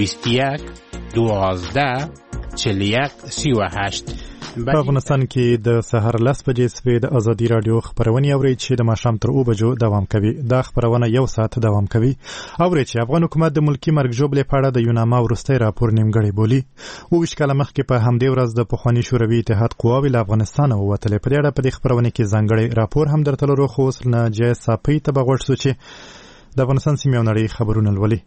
21 12 41 38. په افغانستان کې د سحر 10 بجې سوي د ازادي رادیو خبرونه اوري چې د ماښام تر 2 بجو دوام کوي. دا خبرونه یو ساعت دوام کوي. اوري چې افغان حکومت د ملکی مرګ ژوبلې په اړه د یوناما وروستي راپور نیمګړی بولي. او وشکاله مخکې په همدې ورځ د پخوانی شوروي اتحاد قواوې له افغانستان ووتلې. په دې اړه په دې خبرونه کې ځانګړی راپور هم درته لرو، خو اوس نه جای صافي ته بغوښ سو چې د افغانستان سیمې او نړۍ خبرونه لولي.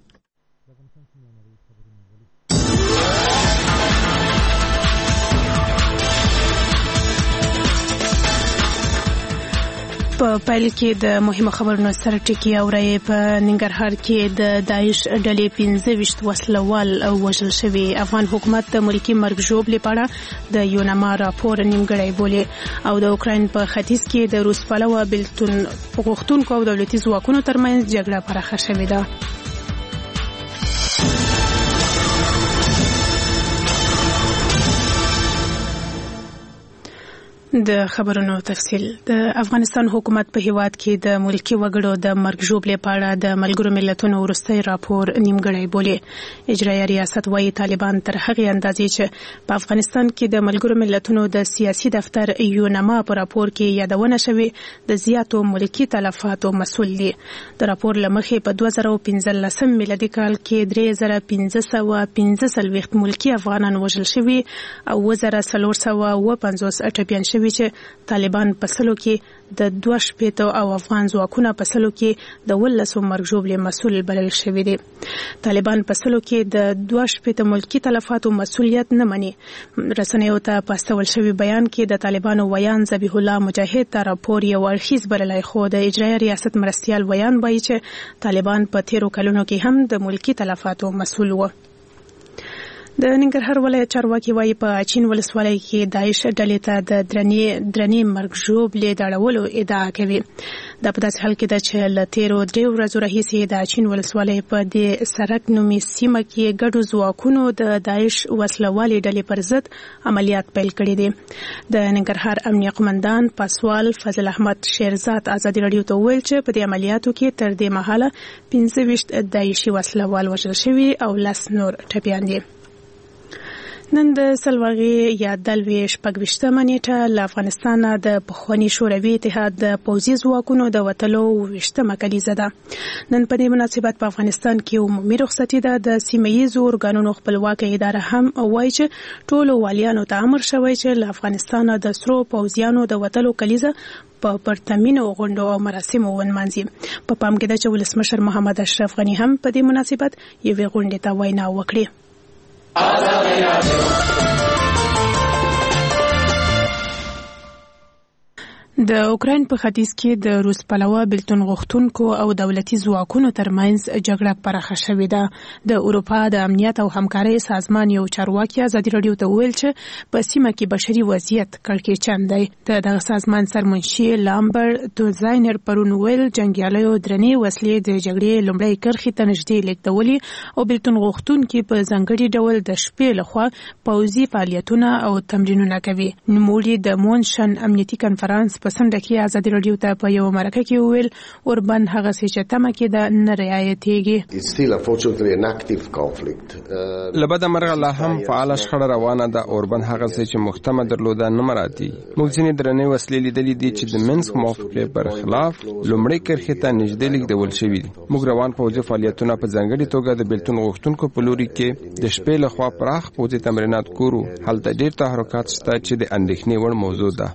په پیل کې د مهمه خبرونو سره ټکی اوري. په ننګرهار کې د داعش ډلې 15 وسلوال وژل شوي. افغان حکومت د ملکی مرګ ژوبلې په اړه د یوناما راپور نیمګړی بولي. او د اوکراین په ختیځ کې د روس پلوه بلتون غوښتونکو او دولتي ځواکونو ترمنځ جګړه پراخه شوې ده. د خبرونو تفصیل. د افغانستان حکومت په هیواد کې د ملکی وګړو د مرګ ژوبلې په اړه د ملګرو ملتونو وروستي راپور نیمګړی بولي. اجرایي ریاست وايي طالبان تر هغه اندازې چې په افغانستان کې د ملګرو ملتونو د سیاسي دفتر یوناما په راپور کې یادونه شوی د زیاتو ملکی تلفاتو مسؤل دي. د راپور لمخې په 2015 میلادي کال کې 3515 ملکی افغانان وژل شوي او 1450 اټپیان شوي چې طالبان په سلو کې د 2 او افغان ځواکونه په سلو کې د 12 مرګ ژوبلې مسؤل بلل شوي دي. طالبان په سلو کې د 2 ملکی تلفاتو مسؤلیت نه مني. رسنیو ته په استول شوی بیان کې د طالبانو ویان ذبیح الله مجاهد ته راپور یو اړخیز بللی، خو د اجرایي ریاست مرستیال ویان وایي چې طالبان په تیرو کلونو کې هم د ملکی تلفاتو مسؤل وو. د ننګرهار ولایت چارواکي وايي په اچین ولسوالۍ کې داعش ډلې ته د درنې مرګ ژوبلې د اړولو ادعا کوي. دا په داسې حال کې ده چې له تیرو 3 ورځو راهیسې د اچین ولسوالۍ په دې سرک نومي سیمه کې ګډو ځواکونو د داعش وسلوالې ډلې پر ضد عملیات پیل کړي دي. د ننګرهار امنیه قومندان پاسوال فضل احمد شیرزاد ازادي رادیو ته وویل چې په دې عملیاتو کې تر دې مهاله 15 داعشي وسلوال وژل شوي او 10 نور ټپیان دي. نن د سلواغې یا دلوي شپږ نیټه له افغانستان د پخوانی شوروي اتحاد د پوځي ځواکونو د وتلو 20 کلیزه ده. نن په دې مناسبت په افغانستان کې عمومي رخصتي ده. د سیمه‌ییزو ارګانونو خپلواکه اداره هم وایي چې ټولو والیانو ته امر شوی چې له افغانستان د سرو پوځیانو د وتلو کلیزه په پرتمینو غونډو او مراسمو ونمانځي. په پام کې ده چې ولسمشر محمد اشرف غني هم په دې مناسبت یوې غونډې ته وینا وکړي. د اوکراین په ختیځ کې د روس پلوه بلتون غوښتونکو او دولتي ځواکونو ترمنځ جګړه پراخه شوې ده. د اروپا د امنیت او همکارۍ سازمان یو چارواکي ازادي رادیو ته ویل چې په سیمه کې بشري وضعیت کړکېچن دی. دغه سازمان سرمنشي لامبر توزاینر پرون ویل جنګیالیو درنې وسلې د جګړې لومړۍ کرښې ته نږدې لیږدولې او بلتون غوښتونکي په ځانګړي ډول د شپې لخوا پوځي فعالیتونه او تمرینونه کوي. نوموړي د مونشن امنیتي کنفرانس په سنډه کې ازادي رادیو ته په یو مرکه کې ویل اوربن هغه چې تمه کې د نه رعایتېږي. لبدا مرغه لا هم فعال شخړه روانه ده. اوربن هغه چې محتمه درلوده نه مراتي. موږ ځینې درنې وسلې لیدلې دي چې د منسک موافقې پر خلاف لومړۍ کرښې ته نږدې لیږدول شوي دي. موږ روان پوځي فعالیتونه په ځانګړي توګه د بلتون غوښتونکو په لوري کې د شپې لخوا پراخ پوځي تمرینات کورو. هلته ډېر تحرکات شته چې د اندېښنې وړ موضوع ده.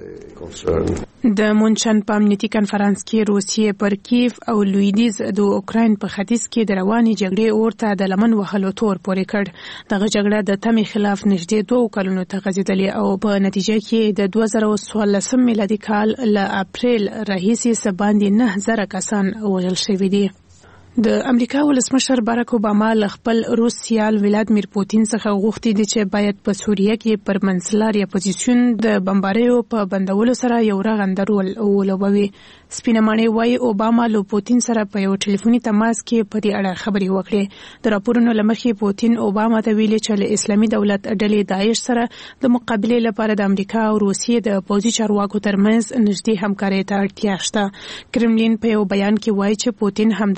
د مونشن په امنیتي کنفرانس کې روسیې پر کیف او لویدیز د اوکراین په ختیځ کې د روانې جګړې اورته د لمن وهلو تور پورې کړ. دغه جګړه د تمې خلاف نږدې 2 کلونو ته غځېدلې او په نتیجه کې د 2014 میلادي کال له اپریل راهیسې څه باندې 9000 کسان وژل شوي دي. د امریکا ولسمشر باراک اوباما له خپل روس سیال ولادیمیر پوتین څخه غوښتي دي چې باید په سوریه کې پر منځلاري اپوزیسیون د بمباریو په بندولو سره یو رغنده رول ولوبوي. سپینه ماڼۍ وايي اوباما له پوتین سره په یو ټلیفوني تماس کې په دې اړه خبرې وکړې. د راپورونو له مخې پوتین اوباما ته ویلي چې له اسلامي دولت ډلې داعش سره د مقابلې لپاره د امریکا او روسیې د پوځي چارواکو ترمنځ نږدې همکارۍ ته اړتیا شته. کرملین په یو بیان کې وايي چې پوتین همدارنګه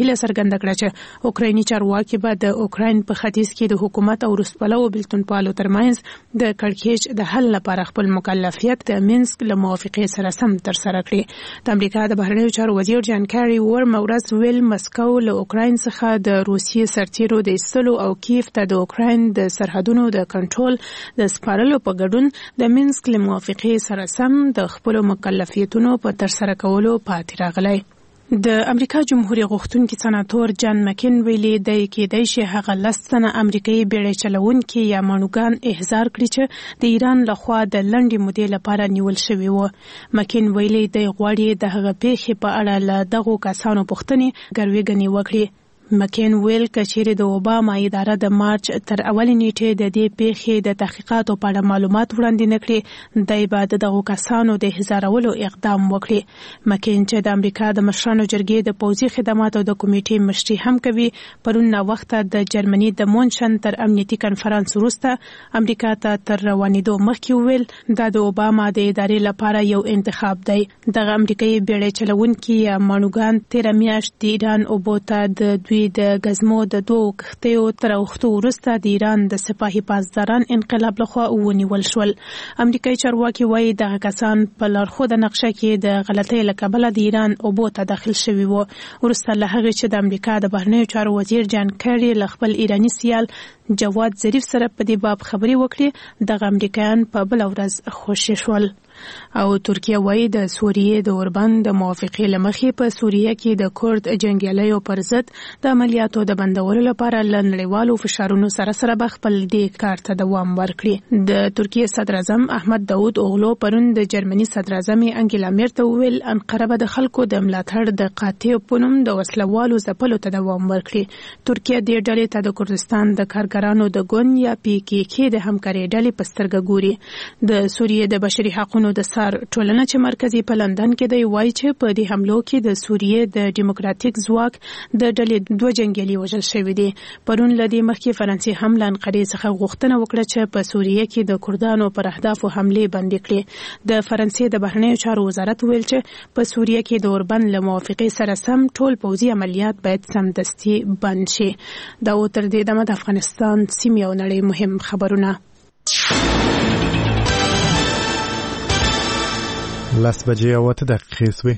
هیله څرګنده کړه چې اوکرایني چارواکي به د اوکراین په ختیځ کې د حکومت او روسپلو بلتونپالو ترمنځ د کړکېچ د حل لپاره خپل مکلفیت د مینسک له موافقې سره سم ترسره کړي. د امریکا د بهرنیو چارو وزیر جان کاری ورځ ویل مسکو له اوکراین څخه د روسیې سرتیرو د ایستلو او کیف ته د اوکراین د سرحدونو د کنټرول د سپارلو په ګډون د مینسک له موافقې سره سم د خپل مکلفیتونو په ترسره کولو پاتې راغلی. د امریکا جمهوریت غوښتونکي سناتور جان مکین ویلي دی کېدای شي هغه 10 تنه امریکایي بیړۍ چلوونکي یا مانوګان احضار کړي چې د ایران لخوا د لنډې مودې لپاره نیول شوي وو. مکین ویلي دی غواړي د هغه پیښې په اړه له دغو کسانو پوښتنې ګرویږنې وکړي. مکین ویل کچېرې د اوباما اداره د مارچ تر اولې نیټې د دې پیښې د تحقیقاتو په اړه معلومات وړاندې نه کړي دی به د دغو کسانو د احضارولو اقدام وکړي. مکین چې د امریکا د مشرانو جرګې د پوځي خدماتو د کمیټې مشري هم کوي پرون ناوخته د جرمني د مونشن تر امنیتي کنفرانس وروسته امریکا ته تر روانېدو مخکې ویل دا د اوباما د ادارې لپاره یو انتخاب دی. دغه امریکایي بیړۍ چلوونکي یا مانوګان 13 میاشت د ایران اوبو ته د دوی د غزمو د 2 کښتیو تر وختو وروسته د ایران د سپاهي پاسداران انقلاب لخوا ونیول شول. امریکایي چارواکي وایي دغه کسان په لارښوده نقشه کې د غلطۍ له کبله د ایران اوبو ته داخل شوي وو. وروسته له هغې چې د امریکا د بهرنیو چارو وزیر جان کری له خپل ایراني سیال جواد ظریف سره په دې باب خبرې وکړې دغه امریکایان په بله ورځ خوشي شول. او ترکیه وایي د سوریې د اوربند د موافقې له مخې په سوریه کې د کورد جنګیالیو پر ضد د عملیاتو د بندولو لپاره له نړیوالو فشارونو سره به خپل دې کار ته دوام ورکړي. د ترکیه صدر اعظم احمد داود اوغلو پرون د جرمني صدر اعظم انګیلا میرکل ویل انقره به د خلکو د ملاتړ د قاطع په نوم د وسلوالو ځپلو ته دوام ورکړي. ترکیه دې ډلې ته د کردستان د کارګرانو د ګوند یا PKK د همکارۍ ډلې په سترګه ګوري. د سوریې د بشري حقوقو د سار ټولنه چې مرکزي په لندن کې دی وایي چې په دې حملو کې د سوریې د ډیموکراتیک ځواک د ډلې 2 جنګیالي وژل شوي دي. پرون له دې مخکې فرانسې هم له انقرې څخه غوښتنه وکړه چې په سوریې کې د کردانو پر اهدافو حملې بندې کړي. د فرانسې د بهرنیو چارو وزارت ویل چې په سوریې کې د اوربند له موافقې سره سم ټول پوځي عملیات باید سمدستي بند شي. دا تر دې دمه د افغانستان سیمې او نړۍ مهم خبرونه. 10 بجې او 8 دقیقې سوې.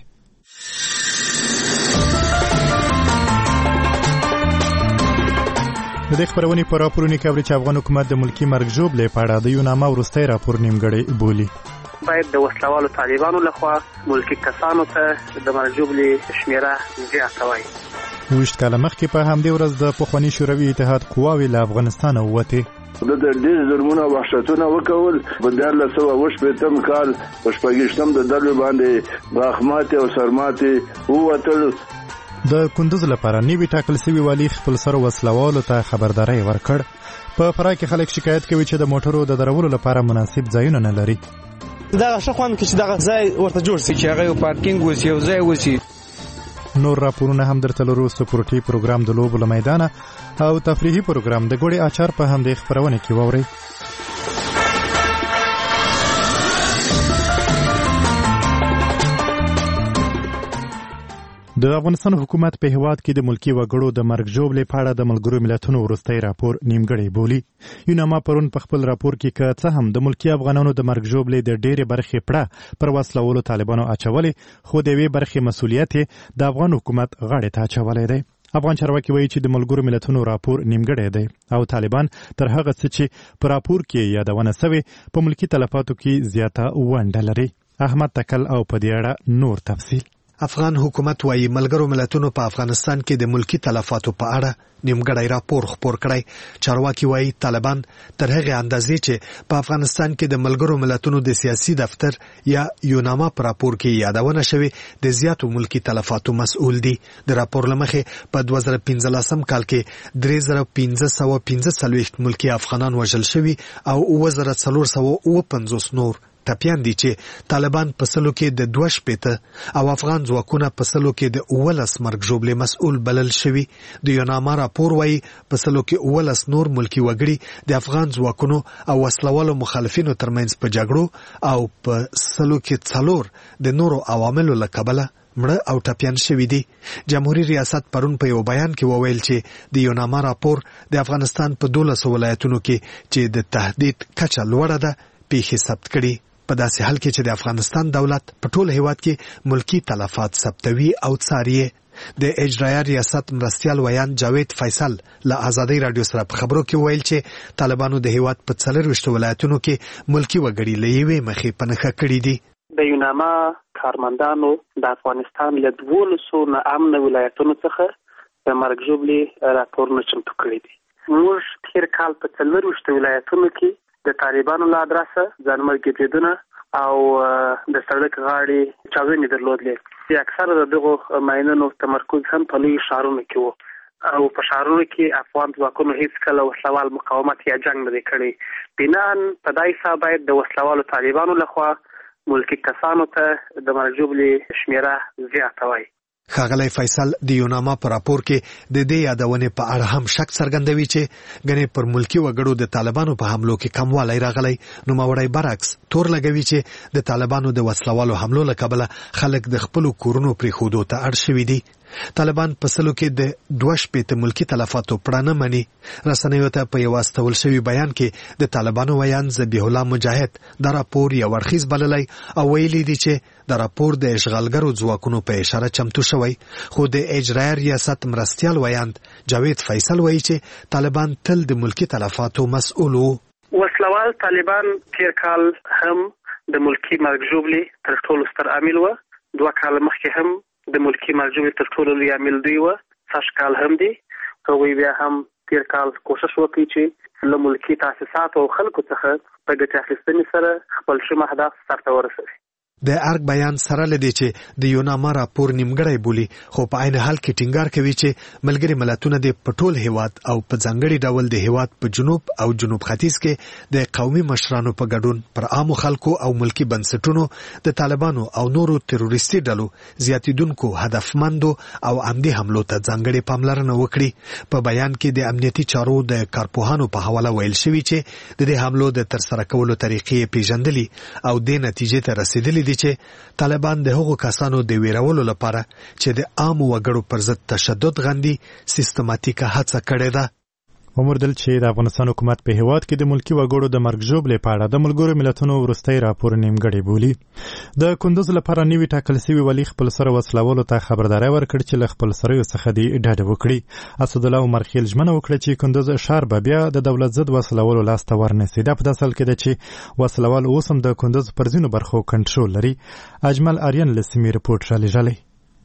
د دې خبرونې په راپورونو کې اوري چې افغان حکومت د ملکی مرګ ژوبلې په اړه د یوناما وروستی راپور نیمګړی بولي. باید د وسلوالو طالبانو لخوا ملکی کسانو ته د مرګ ژوبلې شمیره زیاته وای. 20 کاله مخکې په همدې ورځ د پخواني شوروي اتحاد قواوې له افغانستان ووتې. د ډېر ظلمونه وحشتونه وکول په 1918 کال په 14 د دلو باندې باخمات او سرمات ووتل. د کندوز لپاره نیوی ټاکل شوی والی خپل سره وسلوالو ته خبرداري ورکړ. په فراه کې خلک شکایت کوي چې د موټرو د درولو لپاره مناسب ځایونه نه لري. دا شخوان کې چې دا ځای ورته جوړ شي چې هغه پارکینګ وسی او ځای وسی. نور راپورونه هم درته لرو. سپورټي پروګرام د لوبو له میدانه او تفریحي پروګرام د ګوړې اچار په همدې خبرونه کې واورئ. د افغانستان حکومت په هیواد کې د ملکی وګړو د مرګ ژوبلې په اړه د ملګرو ملتونو وروستی راپور نیمګړی بولي. یوناما پرون په خپل راپور کې که څه هم د ملکی افغانانو د مرګ ژوبلې د ډېرې برخې پړه پر وسلوالو طالبانو اچولې خو د یوې برخې مسؤلیت د افغان حکومت غاړې ته اچولی دی. افغان چارواکي وایي چې د ملګرو ملتونو راپور نیمګړی دی او طالبان تر هغه څه چې په راپور کې یادونه سوې په ملکی تلفاتو کې زیاته ونډه لري. احمد تکل او په دې اړه نور تفصیل. افغان حکومت وايي ملګرو ملتونو په افغانستان کې د ملکی تلفاتو په اړه نیمګړی راپور خپور کړی. چارواکي وايي طالبان تر هغه اندازې چې په افغانستان کې د ملګرو ملتونو د سیاسي دفتر یا یوناما په راپور کې یادونه شوی د زیاتو ملکی تلفاتو مسؤل دي. د راپور لمخې په 2015 کال کې 3515 ملکی افغانان وژل شوي او 4450 نور ټپیان دي چې طالبان په سلو کې د 2 او افغان ځواکونه په سلو کې د 19 مرګ ژوبلې مسؤل بلل شوي. د یوناما راپور وايي په سلو کې 19 نور ملکی وګړي د افغان ځواکونو او وسلوالو مخالفینو ترمنځ په جګړو او په سلو کې 4 د نورو عواملو له کبله مړه او ټپيان شوي دي. جمهوریت ریاست پرون په یو بیان کې وویل چې د یوناما راپور د افغانستان په 12 ولایتونو کې چې د تهدید کچه لوړه ده پیښې ثبت کړي. په داسې حال کې چې د افغانستان دولت په ټول هیواد کې ملکی تلفات ثبتوي او څاري. د اجرایه ریاست مرستیال ویان جاوید فیصل له آزادۍ رادیو سره په خبرو کې ویل چې طالبانو د هیواد په 24 ولایتونو کې ملکی وګړي له یوې مخې په نښه کړي دي. د یوناما کارمندانو د افغانستان له 12 نه امن ولایتونو څخه د مرګ ژوبلې راپورونه چمتو کړي دي. موږ تیر کال په 24 ولایتونو کې د طالبانو له ادرسه ځانمرګي بریدونه او د سړک غاړې چاودنې درلودلې. اکثره د دغو ماینونو تمرکز هم په لوی ښارونو کې و او په ښارونو کې افغان ځواکونو هیڅ کله وسلوال مقاومت یا جنګ نه دی کړی. بناً په دا حساب باید د وسلوالو طالبانو لخوا ملکی کسانو ته د مرګ ژوبلې شمیره زیاته وای. ښاغلی فیصل د یوناما په راپور کې د دې یادونې په اړه هم شک څرګندوي چې ګنې پر ملکی وګړو د طالبانو په حملو کې کموالی راغلی. نوموړی برعکس تور لګوي چې د طالبانو د وسلوالو حملو له کبله خلک د خپلو کورونو پرېښودو ته اړ شوي دي. طالبان په سلو کې د 2 ملکی تلفاتو پړه نه مني. رسنیو ته په یو استول شوی بیان کې د طالبانو ویان ذبیح الله مجاهد د راپور یو ورخیز بللی او ویلي دي چې د راپور د اشغالګرو ځواکونو په اشاره چمتو شوی. خو د اجرایه ریاست مرستیال ویان جاوید فیصل وایي چې طالبان تل د ملکی تلفاتو مسؤل وو. وسلوال طالبان تیر کال هم د ملکی مرګ ژوبلې تر ټولو ستر عامل و. 2 کال مخکې هم د ملکی مرګ ژوبلې تر ټولو لوی عامل دی و. سږکال هم دی. هغوی بیا هم تیر کال کوشش وکړي چې له ملکی تاسیساتو او خلکو څخه په ګټې اخیستنې سره خپل شوم اهداف سرته ورسوي. د ارګ بیان سره لدی چې د یوناما راپور نیمګړی بولی، خو په عین حال کې ټینګار کوي چې ملګری ملتونه د پټول هیواد او په ځانګړي ډول د هیواد په جنوب او جنوب ختیځ کې د قومي مشرانو په ګډون پر عامو خلکو او ملکی بنسټونو د طالبانو او نورو تروریستي ډلو زیاتیدونکو هدفمندو او عمدي حملو ته ځانګړي پاملرنه وکړي. په بیان کې د امنیتي چارو د کارپوهانو په حواله ویل شوی چې د دې حملو د ترسره کولو طریقې پیژندلې او د نتیجې ته رسیدلې دي چې طالبان د هغو کسانو د ویرولو لپاره چې د عامو وګړو پر ضد تشدد غندي سیستماتیکه هڅه کړې ده. ومردل چې د افغانستان حکومت په هیواد کې د ملکی وګړو د مرګ ژوبلې په اړه د ملګرو ملتونو وروستی راپور نیمګړی بولي. د کندوز لپاره نوي ټاکل شوي والي خپل سره وسلوالو ته خبرداری ورکړ چې له خپل سرو څخه دې ډډه وکړي. اسدالله عمر خیل ژمنه وکړه چې کندوز ښار به بیا د دولت ضد وسلوالو لاس ته ورنسي. دا په داسې حال کې ده چې وسلوال اوس هم د کندوز پر ځینو برخو کنټرول لري. اجمل آریان له سیمې رپورټ رالیږلی.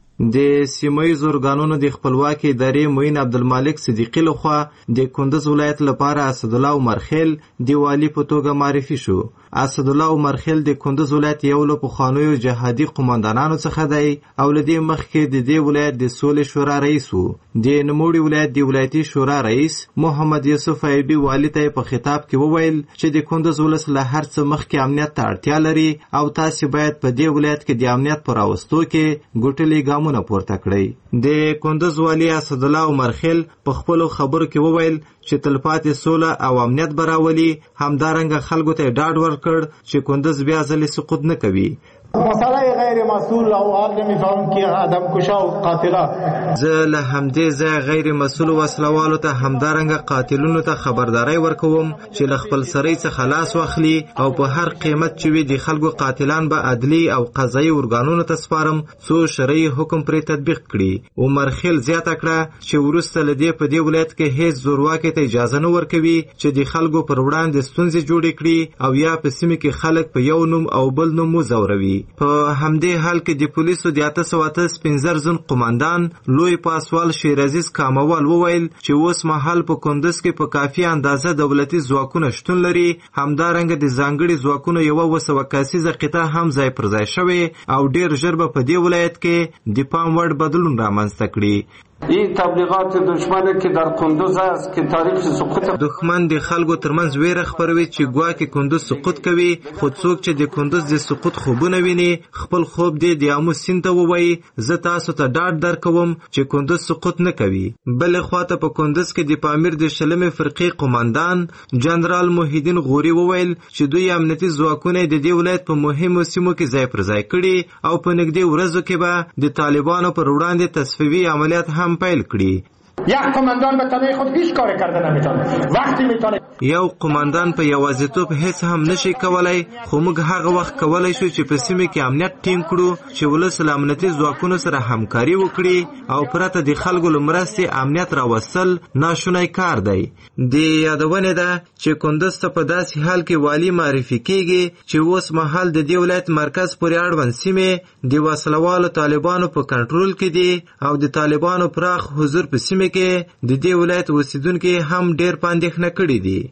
د سیمایي ارګانونو د خپلواکي ادارې معین عبدالمالک صدیقی لخوا د کندوز ولایت لپاره اسدالله عمر خیل د والي په توګه معرفي شو. اسدالله عمر خیل د کندوز ولایت یو له پخوانیو جهادي قوماندانانو څخه دی او له دې مخکې د دې ولایت د سولې شورا رئیس و. د نوموړي ولایت د ولایتي شورا رئیس محمد یوسف ایوبي والي ته په خطاب کې وویل چې د کندوز ولس له هر څه مخکې امنیت ته اړتیا لري او تاسو باید په دې ولایت کې د امنیت پر راوستو کې ګوتلي ګامونه پورته کړئ. د کندوز والي اسدالله عمر خیل په خپلو خبرو کې وویل چې تلپاتې سوله او امنیت براولي. همدارنګه خلکو ته ډاډ ورکړ چې کندوز بیا ځلې سقوط نه کوي. مسئله غیر مسئول او حال نمیفهم که آدم کشا و قاتلا زه له همدې ځای غیر مسئول وسلوالو ته همدارنګه قاتلونو ته خبرداری ورکوم چې له خپل سرۍ څخه لاس واخلي او په هر قیمت چې وي د خلکو قاتلان به عدلي او قضایي ارګانونو ته سپارم څو شرعي حکم پرې تطبیق کړي. عمر خیل زیاته کړه چې وروسته له دې په دې ولایت کې هیڅ زورواکي ته اجازه نه ورکوي چې د خلکو پر وړاندې ستونزې جوړې کړي او یا په سیمه کې خلک په یو نوم او بل نوم وځوروي. په همدې حال کې د پولیسو د 815 زن قوماندان لوی پاسوال شیرعزیز کاموال وویل چې اوس مهال په کندوز کې په کافي اندازه دولتي ځواکونه شتون لري. همدارنګه د ځانګړي ځواکونو یوه 200 کسیزه قطعه هم ځای پر ځای شوې او ډیر ژر به په دې ولایت کې د پام وړ بدلون رامنځته کړي. این تبلیغات دشمن که در کندوز است که تاریخ سقوط دښمن د خلکو ترمنځ ویره خپروي چې ګواکې کندوز سقوط کوي، خو څوک چې د کندوز د سقوط خوبونه ویني خپل خوب د آمو سیند ته ووایي زه تاسو ته ډاډ درکوم چې کندوز سقوط نه کوي. بلې خواته په کندوز کې د پامیر د 20مې فرقې قوماندان جنرال محیدین غوري وویل چې دوی امنیتي ځواکونه د دې ولایت په مهمو سیمو کې ځای پر ځای کړي او په نږدې ورځو کې به د طالبانو پر وړاندې تصفیوي عملیات هم پیل کړي. یک قماندان به تنهایی خود هیچ کاری کرده نمیتونه. وقتی میتونه یو قماندان په یوازیتوب هیڅ هم نشي کولای، خو موږ هغه وخت کولای شو چې په سیمه کې امنیت ټینګ کړو چې ولس له امنیتي ځواکونو سره همکاري وکړي او پرته د خلکو له مرستې امنیت راوستل ناشونی کار دی. د یادونه ده چې کندوز ته په داسې حال کې والی معرفي کیږي چې اوس مهال د دې ولایت مرکز پورې اړوند سیمې د وسلوالو طالبانو په کنټرول کې دي او د طالبانو پراخ حضور په سیمه کې د دې ولایت اوسیدونکو هم ډېر پاندېښنه کړې دي.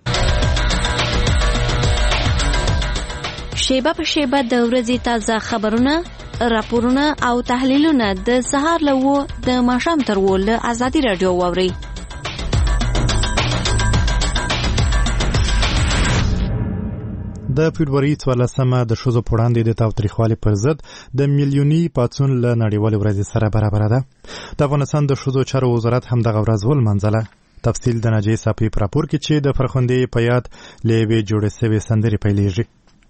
شیبه په شیبه د ورځې تازه خبرونه، راپورونه او تحلیلونه د سهار له 9 د ماښام تر 10 له ازادي رادیو واورئ. د فبرवरी 14مه د ښځو په وړاندې د تاوتریخوالي پر ضد د میلیوني پاڅون له نړیوالې ورځې سره برابره ده. د افغانستان د ښځو چارو وزارت هم دغه ورځ ولمانځله. تفصیل د ناجیې صافي په راپور کې چې د فرخندې په یاد له یوې جوړې سوې سندرې پیلېږي.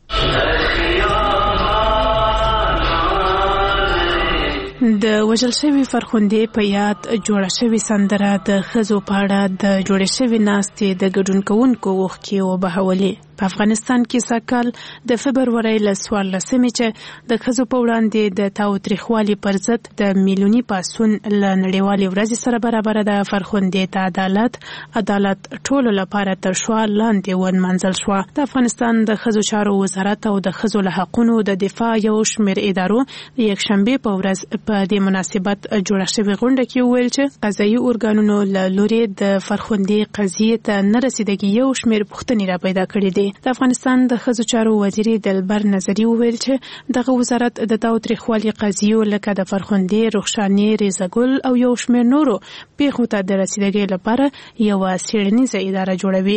د وژل شوي فرخندې په یاد جوړه شوې سندره د ښځو په اړه د جوړې شوې ناستې د ګډون کوونکو اوښکې وبهولې. په افغانستان کې سږکال د فبرवरी له 14مې چې د ښځو په وړاندې د تاوتریخوالي پر ضد د میلیوني پاڅون له نړیوالې ورځې سره برابره ده. فرخندې ته عدالت ټولو لپاره تر شعار لاندې ونمانځل شوه. د افغانستان د ښځو چارو وزارت او د ښځو له حقونو د دفاع یو شمېر ادارو د یکشنبې په ورځ په دې مناسبت جوړه شوې غونډه کې وویل چې قضایي ارګانونو له لوري د فرخندې قضیې ته نه رسیدګي یو شمېر پوښتنې را پیدا کړې دي. د افغانستان د ښځو چارو وزیر دلبر نظري وویل چې دغه وزارت د تاوتریخوالي قضیو لکه د فرخندې، رخشانې، ریزګل او یو شمېر نورو پیښو ته د رسیدګۍ لپاره یوه څېړنیزه اداره جوړوي.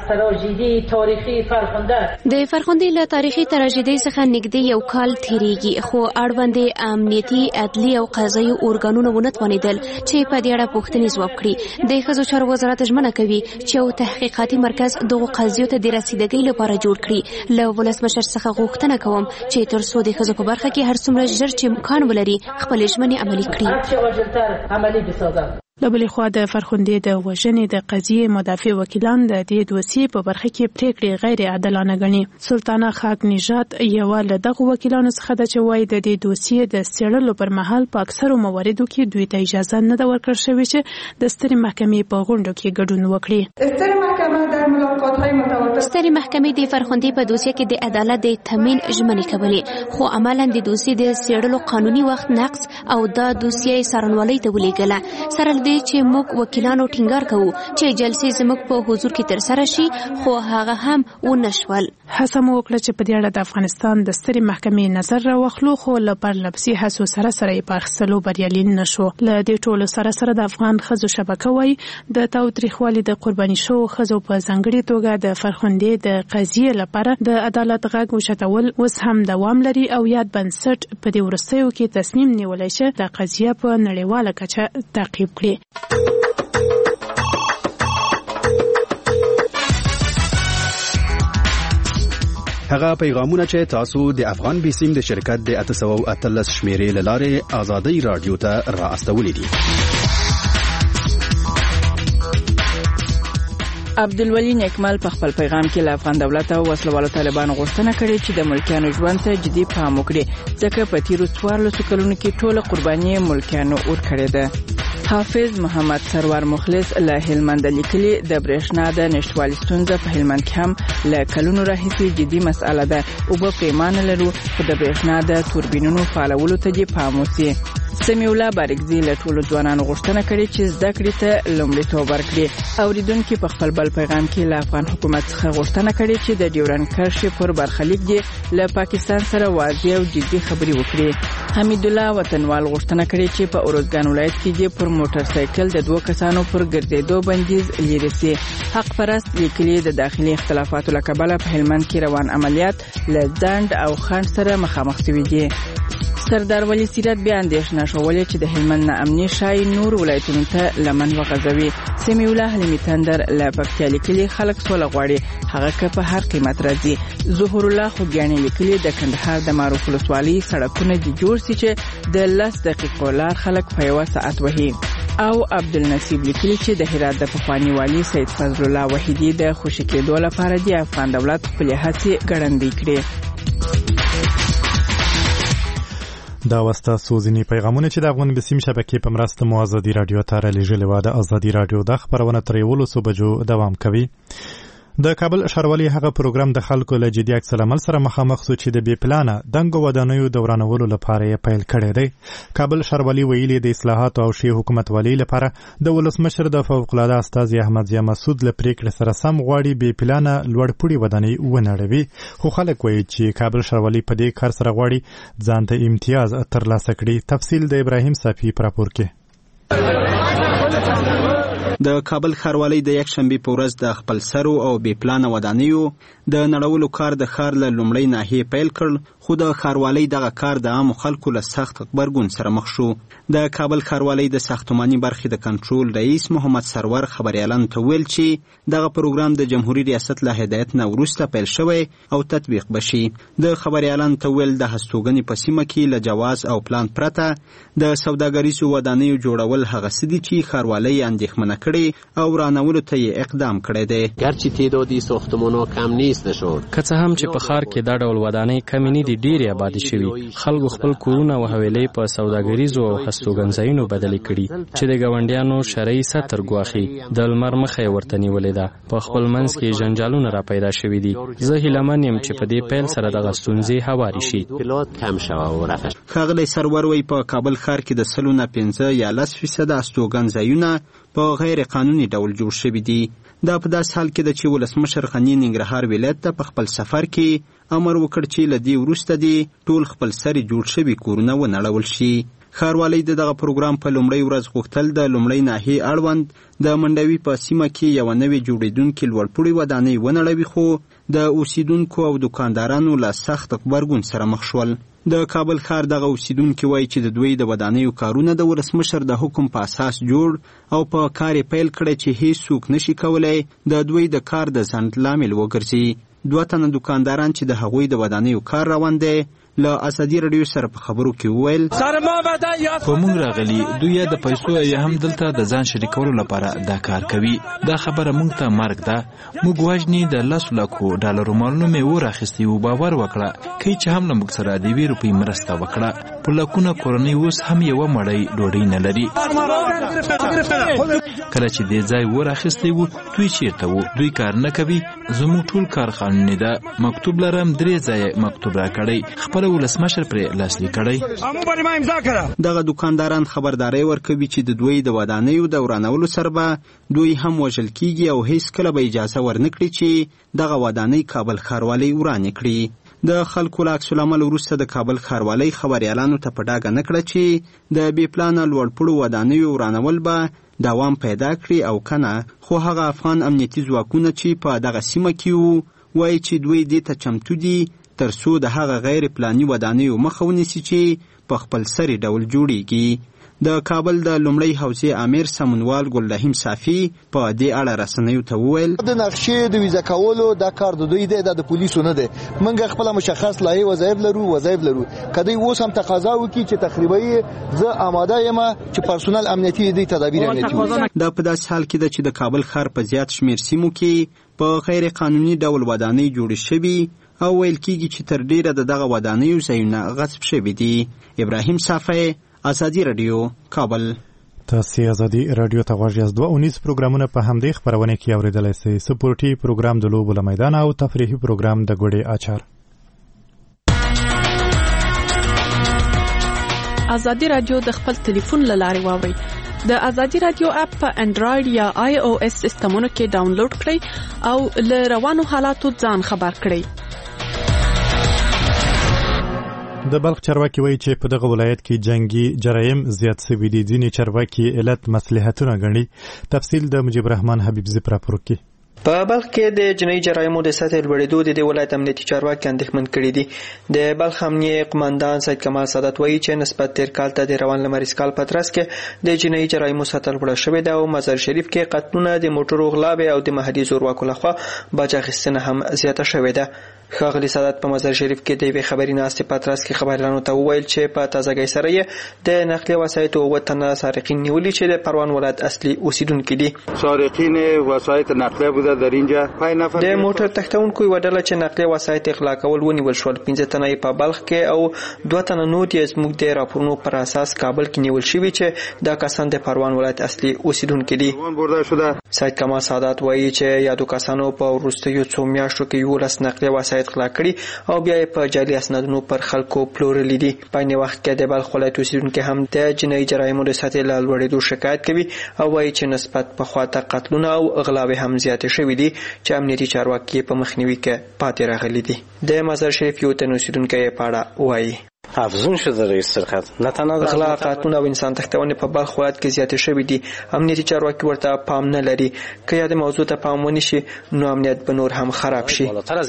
د فرخندې له تاریخي تراژیدۍ څخه نږدې یو کال تیریږي، خو اړوند امنیتي، عدلي او قضایي ارګانونه ونه توانېدل چې په دې اړه پوښتنې ځواب کړي. د ښځو چارو وزارت ژمنه کوي چې یو تحقیقاتي مرکز دغو قضیو ته د رسیدګۍ لپاره جوړ کړي. له ولسمشر څخه غوښتنه کوم چې تر څو د ښځو په برخه کې هر څومره ژر چې امکان ولري خپلې ژمنې عملي کړي. له بلې خوا د فرخندې د وژنې د قضیې مدافع وکیلان د دې دوسیې په برخه کې پریکړې غیر عادلانه ګڼي. سلطانه خاک نژاد یوه له دغو وکیلانو څخه ده چې وایي د دې دوسیې د څېړلو پر مهال په اکثرو مواردو کې دوی ته اجازه نه ده ورکړل شوې چې د سترې محکمې په غونډو کې ګډون وکړي. سترې محکمې د فرخندې په دوسیه کې د عدالت د تامین ژمنې کولې، خو عملاً د دوسیې د څېړلو قانوني وخت نقص او دا دوسیه څارنوالۍ ته ولېږله. سره دې چې موږ وکیلانو ټینګار کوو چې جلسې زموږ په حضور کې ترسره شي، خو هغه هم ونه شول. هڅه مو وکړه چې په دې اړه د افغانستان د سترې محکمې نظر راواخلو، خو له پرلپسې هڅو سره یې په اخیستلو بریالي نه شو. له دې ټولو سره د افغان ښځو شبکه وایي د تاوتریخوالي د قرباني شوو ښځو په ځانګړې توګه د فرخندې د قضیې لپاره د عدالت غږ اوچتول اوس هم دوام لري او یاد بنسټ په دې وروستیو کې تصمیم نیولی چې د قضیه په نړیواله کچه تعقیب کړي. هغه پیغامونه چې تاسو د افغان بیسیم د شرکت د 813 شمیرې لاره آزادۍ رادیو ته را استولې دي. عبدالولي نیکمل په خپل پیغام کې له افغان دولت او وسلوالو طالبانو غوښتنه کړې چې د ملکیانو ژوند ته جدي پام وکړي، ځکه په تیرو 14 کلونو کې ټوله قرباني ملکیانو ورکړې ده. حافظ محمد سرور مخلص له هلمند لیکلي د برېښنا د نشټوالي ستونزه په هلمند کې هم له کلونو راهیسې جدي مسأله ده. اوبه پیمانه لرو، خو د برېښنا د توربینونو فعالولو ته دې پام وشي. سمیع الله بارکزي له ټولو ځوانانو غوښتنه کړې چې زده کړې ته لومړیتوب ورکړي. اوریدونکو په خپل بل پیغام کې له افغان حکومت څخه غوښتنه کړې چې د ډیورنډ کرښې پر برخلیک دې له پاکستان سره واضح او جدي خبرې وکړي. حمید الله وطنوال غوښتنه کړې چې په اروزګان ولایت کې دې پر موټر سایکل د 2 کسانو پر ګرځېدو بندیز لري سي. حق پرست لیکلي د داخلي اختلافاتو له کبله په هلمند کې روان عملیات له ځند او خنډ سره مخامخ شوي دي. سردار ولی سیرت بیا اندېښنه شولې چې د هلمند ناامني شای نور ولایتونو ته لمن وغځوي. سمیع الله حلیمي تندر له پکتیا لیکلي خلک سوله غواړي هغه که په هر قیمت راځي. ظهور الله خوږیاني لیکلي د کندهار د معروف ولسوالۍ سړکونه دې جوړ سي چې د 10 دقیقو لار خلک په 1 ساعت وهي. او عبدالنصیب لیکلي چې د هرات د پخواني والي سید فضل الله وحیدي د خوشی کېدو لپاره د افغان دولت خپلې هڅې ګړندۍ کړې. دا واسطه سوزنی پیغامونه چې د افغان بسیم شبکې په مرسته مو ازادي رادیو ته رالیږلې و. د ازادي رادیو د خبرونه تر 11 بجو دوام کوي. د کابل ښاروالۍ هغه پروګرام د خلکو له جدي عکس العمل سره مخامخ شو چې د بې پلانه دنګو ودانیو دورانولو لپاره یې پیل کړی دی. کابل ښاروالۍ ویلي د اصلاحاتو او ښې حکومتولۍ لپاره د ولسمشر د فوق‌العاده استازي احمد ضیا مسعود له پریکړې سره سم غواړي بې پلانه لوړپوړي ودانۍ ونړوي. خو خلک وایي چې کابل ښاروالۍ په دې کار سره غواړي ځان ته امتیاز ترلاسه کړي. تفصیل د ابراهیم صافي په راپور کې. د کابل ښاروالۍ د یکشنبې په ورځ د خپل سرو او بې پلانه ودانیو د نړولو کار د ښار له لومړۍ ناحیې پیل کړ، خو د ښاروالۍ دغه کار د عامو خلکو له سخت غبرګون سره مخ شو. د کابل ښاروالۍ د ساختماني برخې د کنټرول رئیس محمد سرور خبریالانو ته ویل چې دغه پروګرام د جمهوریت ریاست له هدایت نه وروسته پیل شوی او تطبیق بشي. د خبریالانو ته ویل د هستوګنې په سیمه کې له جواز او پلان پرته د سوداګریزو ودانیو جوړول هغه څه دي چې ښاروالۍ اندېښمنه کړي او رانولو ته یې اقدام کړی دی. گرچه تعدادی ساختمان‌ها کم نیست شد، که څه هم چې په ښار کې دا ډول ودانۍ کمې نه دي، ډېرې آبادې شوي. خلکو خپل کورونه او حویلۍ په سوداګریزو او هستوګنځایونو بدلې کړي چې د ګاونډیانو شرعي سطر ګواښي. د لمر مخه یې ورته نیولې ده. په خپل منځ کې جنجالونه را پیدا شوي دي. زه هیلهمن یم چې په دې پیل سره دغه ستونزې هوارې شي. ښاغلی سرور وایي په کابل ښار کې د 5 یا 10% هستوګنځایونه په غیر قانوني ډول جوړ شوي دي. دا په داس حال کې د چې ولسمشر غنی ننګرهار ولایت ته په خپل سفر کې امر وکړ چې له دې وروسته دي ټول خپل سری جوړ شوي کورونه ونړول شي. ښاروالۍ د دغه پروګرام په لومړۍ ورځ غوښتل د لومړۍ ناحیې اړوند د منډوي په سیمه کې یو نوې جوړېدونکې لوړپوړي ودانۍ ونړوي، خو د اوسیدونکو او دکاندارانو له سخت غبرګون سره مخ شول. د کابل ښار دغه اوسیدونکي وایي چې د دوی د ودانیو کارونه د ولسمشر د حکم په اساس جوړ او په کار یې پیل کړی چې هیڅوک نشي کولی د دوی د کار د ځنډ لامل وګرځي. 2 تنه دکانداران چې د هغوی د ودانیو کار روان دی له ازادي رادیو سره په خبرو کې وویل په موږ راغلي دوی یا د پیسو یا هم دلته د ځان شریکولو لپاره دا کار کوي. دا خبره موږ ته مرګ ده. موږ واجنې د 10 لکو ډالرو مالونه مې ورخیستي او باور وکړه که چې هم له موږ سره د 2 روپۍ مرسته وکړه. په لکونه کورنۍ اوس هم یوه مړۍ ډوډۍ نه لري. کله چې دې ځای ورخیستی وو دوی چیرته وو؟ دوی کار نه کوي. زموږ ټول کار قانوني ده. مکتوب لرم 3 ځایه مکتوب را کړی، خپل ولسمشر پرې لاسلیک کړی. دغه دکانداران خبرداري ورکوي چې د دوی د ودانیو د ورانولو سره به دوی هم وژل کیږي او هیڅ کله به اجازه ورنکړي چې دغه ودانۍ کابل ښاروالۍ ورانې کړي. د خلکو له عکس العمل وروسته د کابل ښاروالۍ خبریالانو ته په ډاګه نه کړه چې د بې پلانه لوړپوړو ودانیو ورانول به دوام پیدا کړي او کنه. خو هغه افغان امنیتي ځواکونه چې په دغه سیمه کې وو وایي چې دوی دې ته چمتو دي تر څو د هغه غیر پلاني ودانیو مخه ونیسي چې په خپل سری ډول جوړیږي. د کابل د لومړی حوزې امیر سمونوال ګلرحیم صافي په دې اړه رسنیو ته وویل د نقشې د ویزا کولو دا کار د دوی دی، د پولیسو نه دی. موږ خپل مشخص لایې وظایف لرو کدی اوس هم تقاضا وکړي چې تقریبا زه آماده یم چې پرسونل امنیتي دي تدابیر امنیتي. دا په داس حال کې چې د کابل ښار په زیات شمیر سیمو کې په غیر قانوني ډول ودانۍ جوړې شوي او ویل کېږي چې تر ډیره دغه ودانیو ځایونه غصب شوي دي. ابراهیم صافی، ازادي رادیو، کابل. تاسو ازادي رادیو ته غوږ یاست. 2 پروګرامونه په همدې خبرونه کې اوریدلای شئ. سپورټي پروګرام د لوبو له میدان او تفریحي پروګرام د ګوډې اچار. ازادي رادیو د خپل ټلیفون لارې واورئ. د ازادي رادیو اپ په انډراید یا آی او اس سیستمونو کې ډاونلوډ کړئ او له روانو حالاتو ځان خبر کړئ. د بلخ چارواکي وایي چې په دغه ولایت کې جنگي جرایم زیات شوي دي. ځینې چارواکي علت مصلحتونه ګڼي. تفصیل د مجيب رحمان حبیبزي پر راپور کې. په بلخ کې د جنایي جرایمو د سطحې لوړېدو د ولایت امنیتي چارواکي اندېښمن کړي دي. د بلخ امنیه قماندان سید کمال سادات وایي چې نسبت تیر کال ته د روان لمریز کال په ترڅ کې د جنایي جرایمو سطح لوړه شوې ده او مزار شریف کې قتلونه د موټرو غلاوې او د محلي زورواکو لخوا باج اخیستنه هم زیاته شوې ده. ښاغلي سادات په مزار شریف کې د یوې خبري ناستې په ترڅ کې خبریالانو ته وویل چې په تازهګۍ سره یې د نقلیه وسایطو 9 تنه سارقین نیولي چې د پروان ولایت اصلي اوسیدونکي دي. سارقین وسایط نقلیه بوده در اینجا 5 نفر د موټر تختونکو یو ډله چې نقلیه وسایط اغلا کول ونیول شول. 15 تنه په بلخ کې او 2 تنه نور یې زموږ د راپورونو پر اساس کابل کې نیول شوي چې دا کسان د پروان ولایت اصلي اوسیدونکي دي. سید کمال سادات وایي چې یادو کسانو په وروستیو 2 میاشتو کې 11 نقلیه وسایط غلا کړي او بیا په جعلي اسنادونو پر خلکو پلورلي دي. په عین وخت کې د بلخ ولایت اوسیدونکي هم د جنایي جرایمو د سطحې له لوړېدو شکایت کوي او وایي چې نسبت په خواته قتلونه او غلاوې هم زیاتې شوي دي چې امنیتي چارواکي په مخنیوي کې پاتې راغلي دي. د مزار شریف یو تن اوسیدونکی په اړه وایي افزون شده رئیس سرقت نه تنها غلا قتلونه او انسان تختونه په بلخ ولایت کې زیاتې شوي دي. امنیتي چارواکي ورته پام نه لري. که یاد موضوع ته پام ونشي نو امنیت به نور هم خراب شي.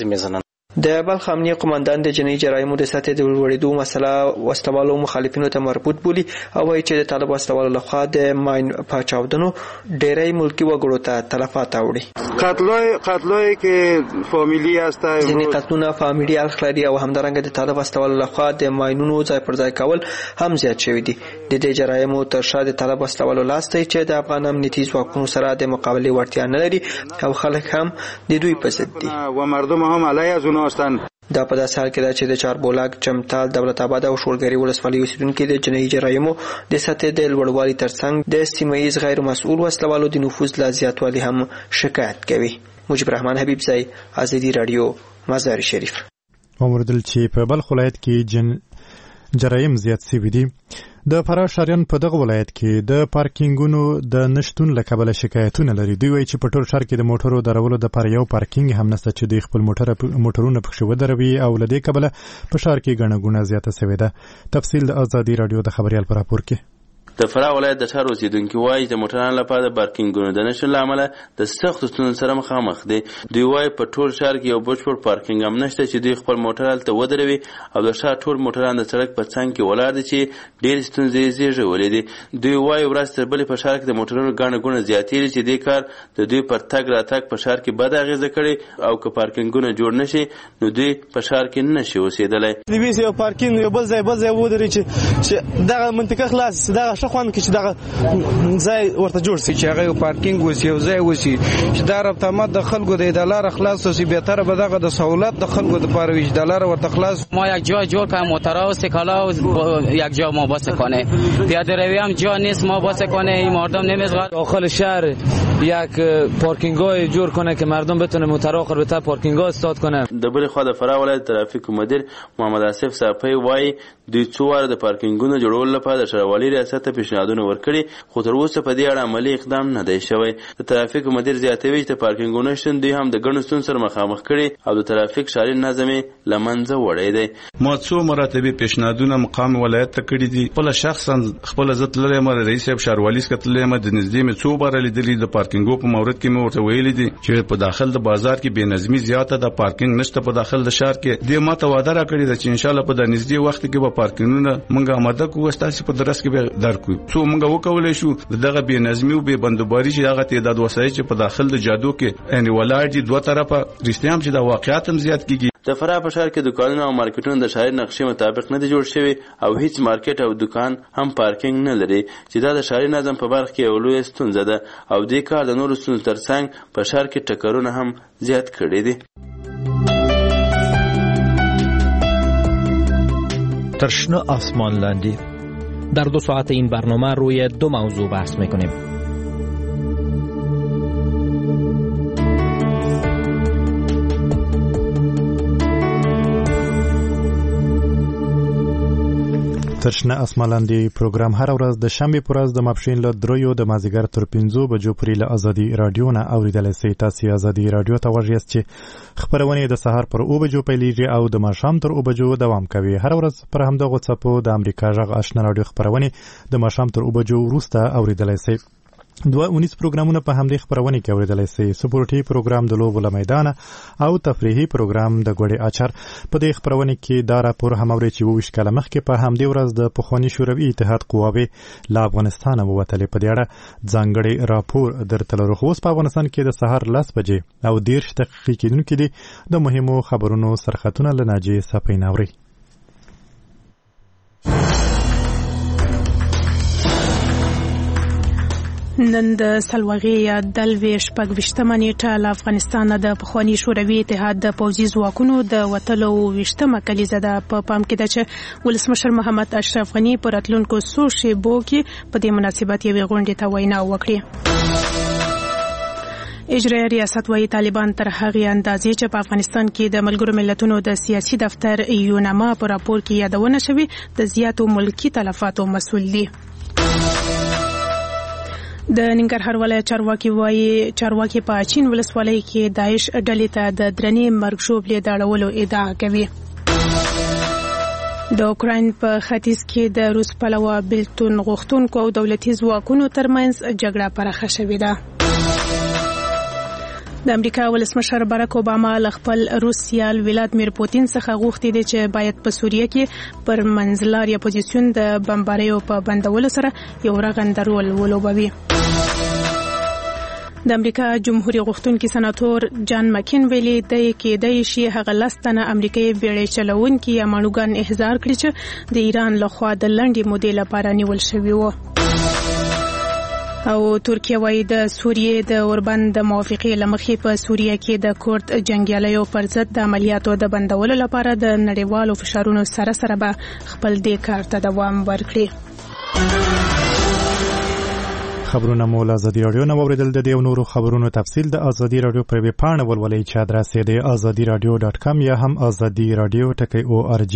د بلخ امنیه قماندان د جنایي جرایمو د سطحې د لوړېدو مسله وسلوالو مخالفینو ته مربوط بولي او وایي چې د طالب وسلوالو لخوا د ماین په چاودنو ډېری ملکي وګړو ته تلفات اوړي. قتلوی که فامیلی است ځینې قتلونه فامیلي اړخ لري او همدارنګه د طالب وسلوالو لخوا د ماینونو ځای پر ځای کول هم زیات شوي دي. د دې جرایمو تر شا د طالب وسلوالو لاس دی چې د افغان امنیتي ځواکونو سره د مقابلې وړتیا نه لري او خلک هم د دوی په ضد دي و مردم هم علیه از اونها هستند. دا په داسې حال کې ده چې د چاربولاک، چمتال، دولت آباد او شولګري ولسوالۍ اوسیدونکي د جنایي جرایمو د سطحې د لوړوالي ترڅنګ د سیمه ییز غیر مسؤل وسلوالو د نفوذ له زیاتوالي هم شکایت کوي. مجيب رحمان حبیبزی، ازادي رادیو، مزار شریف. ومردل چې په بلخ ولایت کې جرایم زیات شوي دي. د فراه ښاریان په دغه ولایت کې د پارکینګونو د نشتون له کبله شکایتونه لري. دوی وایي چې په ټول ښار کې د موټرو درولو دپاره یو پارکینګ هم نشته چې دوی خپل موټرونه پکښې ودروي او له دې کبله په ښار کې ګڼه ګوڼه زیاته شوې ده. تفصیل د ازادي راډیو د خبریال په راپور کې. د فراه ولایت د ښار اوسیدونکي وایي د موټرانو لپاره د پارکینګونو د نشتون له امله د سختو ستونزو سره مخامخ دي. دوی وایي په ټول ښار کې یو بشپړ پارکینګ هم نشته چې دوی خپل موټر هلته ودروي او د ښار ټول موټران د سړک په څنګ کې ولاړ دي چې ډېرې ستونزې یې زېږولې دي. دوی وایي ورځ تر بلې په ښار کې د موټرونو ګڼه ګوڼه زیاتېږي چې دې کار د دوی پر تګ راتګ په ښار کې بده اغېزه کړې او که پارکینګونه جوړ نشي نو دوی په ښار کې نه شي اوسېدلی. یو پارکینګ یو بل ځای ودرې چې دغه منطقه خلاص دغه ښه خوند کې چې دغه ځای ورته جوړ شي چې هغه یو پارکینګ وسی یو ځای وسی چې دا رابطه مت د خلکو د اداره خلاص وسی بهتره به دغه د سہولت د خلکو د پاره ویش دلار ورته خلاص. ما یک جای جور کنیم موتورها و سکالا یک جا ما بس کنه پیاده روی هم جا نیست ما بس کنه این مردم نمیذاره داخل شهر یک پارکینگای جور کنه که مردم بتونه موتورها آخر بهتر پارکینگا استاد کنه. د بل خو د فراه ولایت ترافیک مدیر محمد آصف صافی وایي دوی څو واره د پارکینګونو جوړولو لپاره د ښاروالي ریاست ته پیشنهادونه ورکړي خو تر اوسه په دې اړه عملي اقدام نه دی شوی. د ترافیک مدیر زیاتوي چې د پارکینګونو شتون دوی هم د ګڼو ستونزو سره مخامخ کړي او د ترافیک ښاري نظم یې له منځه وړی دی. ما څو مراتبه پیشنهادونه مقام ولایت ته کړي دي. خپل شخصا خپل عزت لري مر رئیس صاحب ښاروالي سکتلې ما د نږدې مې څو بار لیدلې د پارکینګو په مورد کې مې ورته ویلي دي چې په داخل د بازار کې بې نظمي زیاته ده، پارکینګ نشته په داخل د ښار کې. دې ما ته وعده راکړې ده چې ان شاء الله په د نږدې وخت کې به پارکینګونه موږ آماده کوو ستاسو په درس کې به درکو. څو موږ وکولای شو دغه بې نظمي او بې بندوباري چې هغه تعداد وسایل چې په داخل د جادو کې یعنی ولاړ دي دوه طرفه رښتیا هم چې د واقعیت هم زیات کیږي. د فراه په ښار کې دکانونه او مارکیټونه د ښاري نقشې مطابق نه دي جوړ شوي او هیڅ مارکیټ او دکان هم پارکینګ نه لري چې دا د ښاري نظم په برخه کې یو لویه ستونزه ده او دې کار د نورو ستونزو ترڅنګ په ښار کې ټکرونه هم زیات کړي دي. ترشنه آسمان لاندی در 2 ساعت این برنامه روی 2 موضوع بحث میکنیم. ترشنه اسمان لاندې پروګرام هر ورځ د شنبه پر ورځ د ماپښین له 3 د مازیګر تر 5 بجو پورې له ازادي رادیو نه اوریدلای شئ. تاسو ازادي رادیو ته ورغئ چې خبرونه د سهار پر 2 بجو پیلېږي او د ماښام تر 2 بجو دوام کوي. هر ورځ پر همدغه څپو د امریکا غږ آشنا رادیو خبرونه د ماښام تر 2 بجو وروسته اوریدلای شئ. 2 پروګرامونه په همدې خبرونه کې اوریدلای شئ. سپورټي پروګرام د لوبو له میدان او تفریحي پروګرام د ګوړې اچار. په دې خبرونه کې دا راپور هم اوري چې 22 کاله مخکې په همدې ورځ د پخوانی شوروي اتحاد قواوې له افغانستان ووتلې. په دې اړه ځانګړی راپور درته لرو. خو اوس په افغانستان کې د سهار 10 بجې او 10 دقیقې کېدونکې دي. د مهمو خبرونو سرخطونه له ناجیې صفین اوري. نن د سلوغي یا دلوي شپږ نیټه له افغانستان د پخوانی شوروي اتحاد د پوځي ځواکونو د وتلو 20مه کلیزه ده. په پام کې ده چې ولسمشر محمد اشرف غني پر راتلونکو څو شیبو کې په دې مناسبت یوې غونډې ته وینا وکړي. اجرایي ریاست وايي طالبان تر هغې اندازې چې په افغانستان کې د ملګرو ملتونو د سیاسي دفتر یوناما په راپور کې یادونه شوې د زیاتو ملکی تلفاتو مسؤل دي. د ننګرهار ولایت چارواکي وايي چارواکي په چین ولسوالۍ کې داعش ډلې ته د درنې مرګ ژوبلې د اړولو ادعا کوي. د اوکراین په ختیځ کې د روس پلوه بېلتون غوښتونکو او دولتي ځواکونو ترمنځ جګړه پراخه شوې ده. د امریکا ولسمشر باراک اوباما له خپل روس سیال ولادیمیر پوتین څخه غوښتي دي چې باید په سوریه کې پر منځلاري اپوزیسیون د بمباریو په بندولو سره یو رغنده رول ولوبوي. د امریکا جمهوریت غوښتونکي سناتور جان مکین ویلي دی کېدای شي هغه 10 تنه امریکایي بیړۍ چلوونکي یا ماڼوګان احضار کړي چې د ایران لخوا د لنډې مودې لپاره نیول شوي وو. او ترکیه وايي د سوریې د اوربند د موافقې لمخې په سوریه کې د کورد جنگیالیو پر ضد د عملیاتو د بندولو لپاره د نړیوالو فشارونو سره به خپل دې کار ته دوام ورکړي. خبرونه مو له ازادي رادیو نه واوریدل. د دې او نورو خبرونو تفصیل د ازادي رادیو پر ویب پاڼه ولولئ چې ادرس یې د azadiradio.com یا هم azadiradio.org.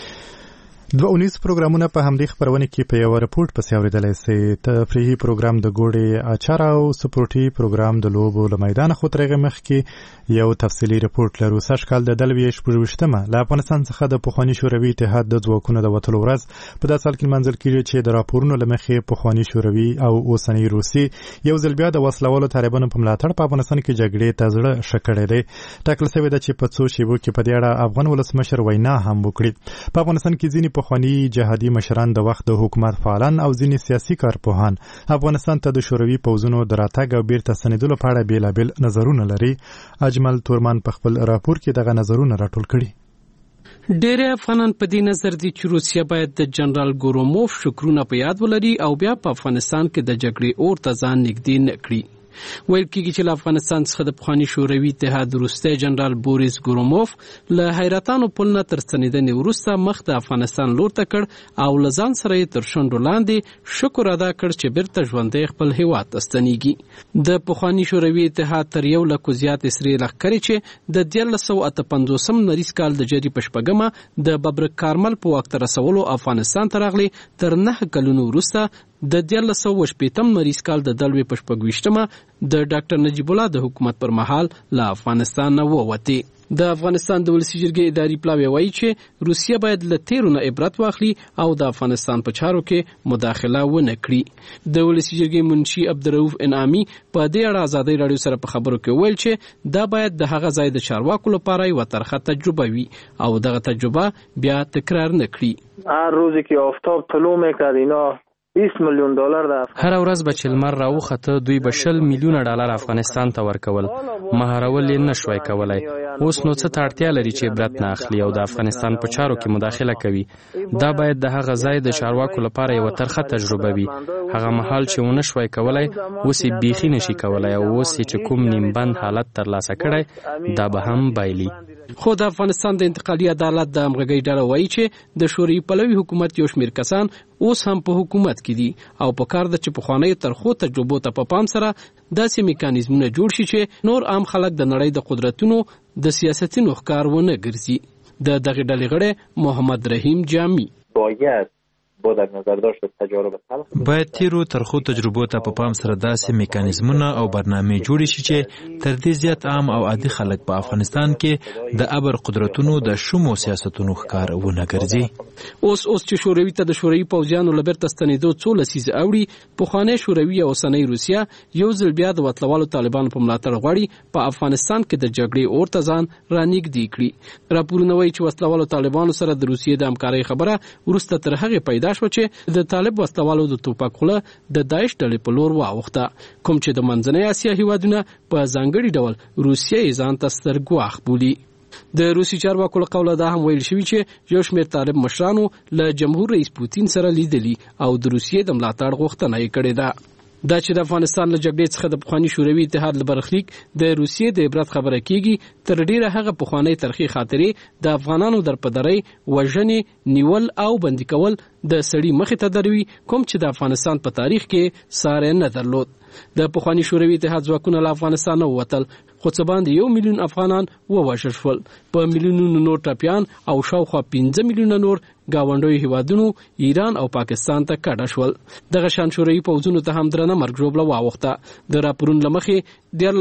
2 پروګرامونه په همدې خبرونه کې په یو رپورت پسې اوریدلای شئ. تفریحي پروګرام د ګوړې اچار او سپورټي پروګرام د لوبو له میدان خو ترغه مخ کې یو تفصیلی رپورت لرو. سږ کال د دلوي شپږمه له افغانستان څخه د پخوانی شوروي اتحاد د ځواکونو د وتلو ورځ په داسې حال کې منځل کېږي چې د راپورونو لمخې پخوانی شوروي او اوسنۍ روسي یو ځل بیا د وسلوالو طالبانو په ملاتړ په افغانستان کې جګړې ته زړه شکړې دي. ټاکل شوی ده چې په څو شیبو کې په دې اړه افغان ولسمشر وینا هم وکړي. په افغانستان کې ځینې پخوانی جهادي مشران د وخت د حکومت فعالان او ځینې سیاسي کارپوهان افغانستان ته د شوروي پوځونو د راتګ او بیرته ستنېدلو په اړه بیلابل نظرونه لري. اجمل تورمان په خپل راپور کې دغه نظرونه راټول کړي. ډېر افغانان په دې نظر دي چې روسیه باید د جنرال ګوروموف شکرونه په یاد ولري او بیا په افغانستان کې د جګړې اور ته ځان نږدې نه کړي. ویل کېږي چې له افغانستان څخه د پخواني شوروي اتحاد وروستی جنرال بوریس ګوروموف له حیرتانو پل نه تر ستنېدنې وروسته مخ د افغانستان لور ته کړ او له ځان سره یې تر شونډو لاندې شکر ادا کړ چې بیرته ژوندی خپل هیواد ته ستنېږي. د پخواني شوروي اتحاد تر 100,000 زیاتې سرې لښکرې چې د 1958 نریز کال د جري په شپږمه د ببرک کارمل په واک ته رسولو افغانستان ته راغلي. تر 9 کلونو وروسته د 1980 نریز کال د دلوي په 26مه د ډاکټر نجیب الله د حکومت پر مهال له افغانستان نه ووتې. د افغانستان د ولسی جرګې اداري پلاوی وایي چې روسیه باید له تیرو نه عبرت واخلي او د افغانستان په چارو کې مداخله ونه کړي. د ولسی جرګې منشي عبدالرؤف انعامي په دې اړه ازادي رادیو سره په خبرو کې ویل چې دا باید د هغه ځای د چارواکو لپاره یو ترخه تجربه وي او دغه تجربه بیا تکرار نه کړي. هر روزی که آفتاب طلوع میکرد اینا $20 میلیون ده. هر ورځ به چې لمر راوخته دوی به $20 میلیون افغانستان ته ورکول. مهارول یې نشوي کولای. اوس نو څه ته اړتیا لري چې عبرت نه اخلي او د افغانستان په چارو کې مداخله کوي. دا باید د هغه ځای د چارواکو لپاره یو ترخه تجربه وي. هغه مهال چې ونه شوي کولای اوس یې بیخي نشي کولای او اوس چې کوم نیمبند حالت ترلاسه کړي دا به هم بایلي. خو د افغانستان د انتقالي عدالت د همغږۍ ډله وایي چې د شوروي پلوي حکومت یو شمېر کسان اوس هم په حکومت کې دي او په کار ده چې پخوانیو ترخو تجربو ته په پام سره داسې میکانیزمونه جوړ شي چې نور عام خلک د نړۍ د قدرتونو د سیاستي نوښکار ونه ګرځي. د دغه ډلې غړی محمد رحیم جامی باید با در نظر داشت تجارب تلخ. باید تیرو ترخو تجربو ته په پام سره داسې میکانیزمونه او برنامې جوړې شي چې تر دې زیات عام او عادي خلک په افغانستان کې د ابر قدرتونو د شومو سیاستونو ښکار ونه ګرځي. اوس چې شوروي ته د شوروي پوځیانو له بیرته ستنېدو څو لسیزې اوړي، پخوانی شوروي او اوسنۍ روسیه یو ځل بیا د وطلوالو طالبانو په ملاتړ غواړي په افغانستان کې د جګړې اور ته ځان رانږدې کړي. راپورونه وایي چې وطلوالو طالبانو سره د روسیې د همکارۍ خبره وروسته تر هغې پیدا شوه چې د طالب وسلوالو د توپک خوله د داعش ډلې په لور واوښته، کوم چې د منځنۍ اسیا هیوادونه په ځانګړي ډول روسیه یې ځان ته ستر ګواښ بولي. د روسي چارواکو له قوله دا هم ویل شوي چې یو شمېر طالب مشرانو له جمهور رئیس پوتین سره لیدلي او د روسیې د ملاتړ غوښتنه یې کړې ده. دا چې د افغانستان له جګړې څخه د پخواني شوروي اتحاد له برخلیک د روسیې د عبرت خبره کیږي، تر ډیره هغه پخوانی تاریخي خاطرې د افغانانو در پدرۍ، وژنې، نیول او بندي کول د سړي مخې ته دروي، کوم چې د افغانستان په تاریخ کې ساری نه درلود. د پخواني شوروي اتحاد ځواکونه له افغانستان ووتل، خو څه باندې 1 میلیون افغانان ووژل شول، په میلیونونو نور ټپیان او شاوخوا 15 میلیونه نور ګاونډیو هیوادونو ایران او پاکستان ته کډه شول. دغه شان شوروي پوځونو ته هم درنه مرګ ژوبله واوښته. د راپورونو له مخې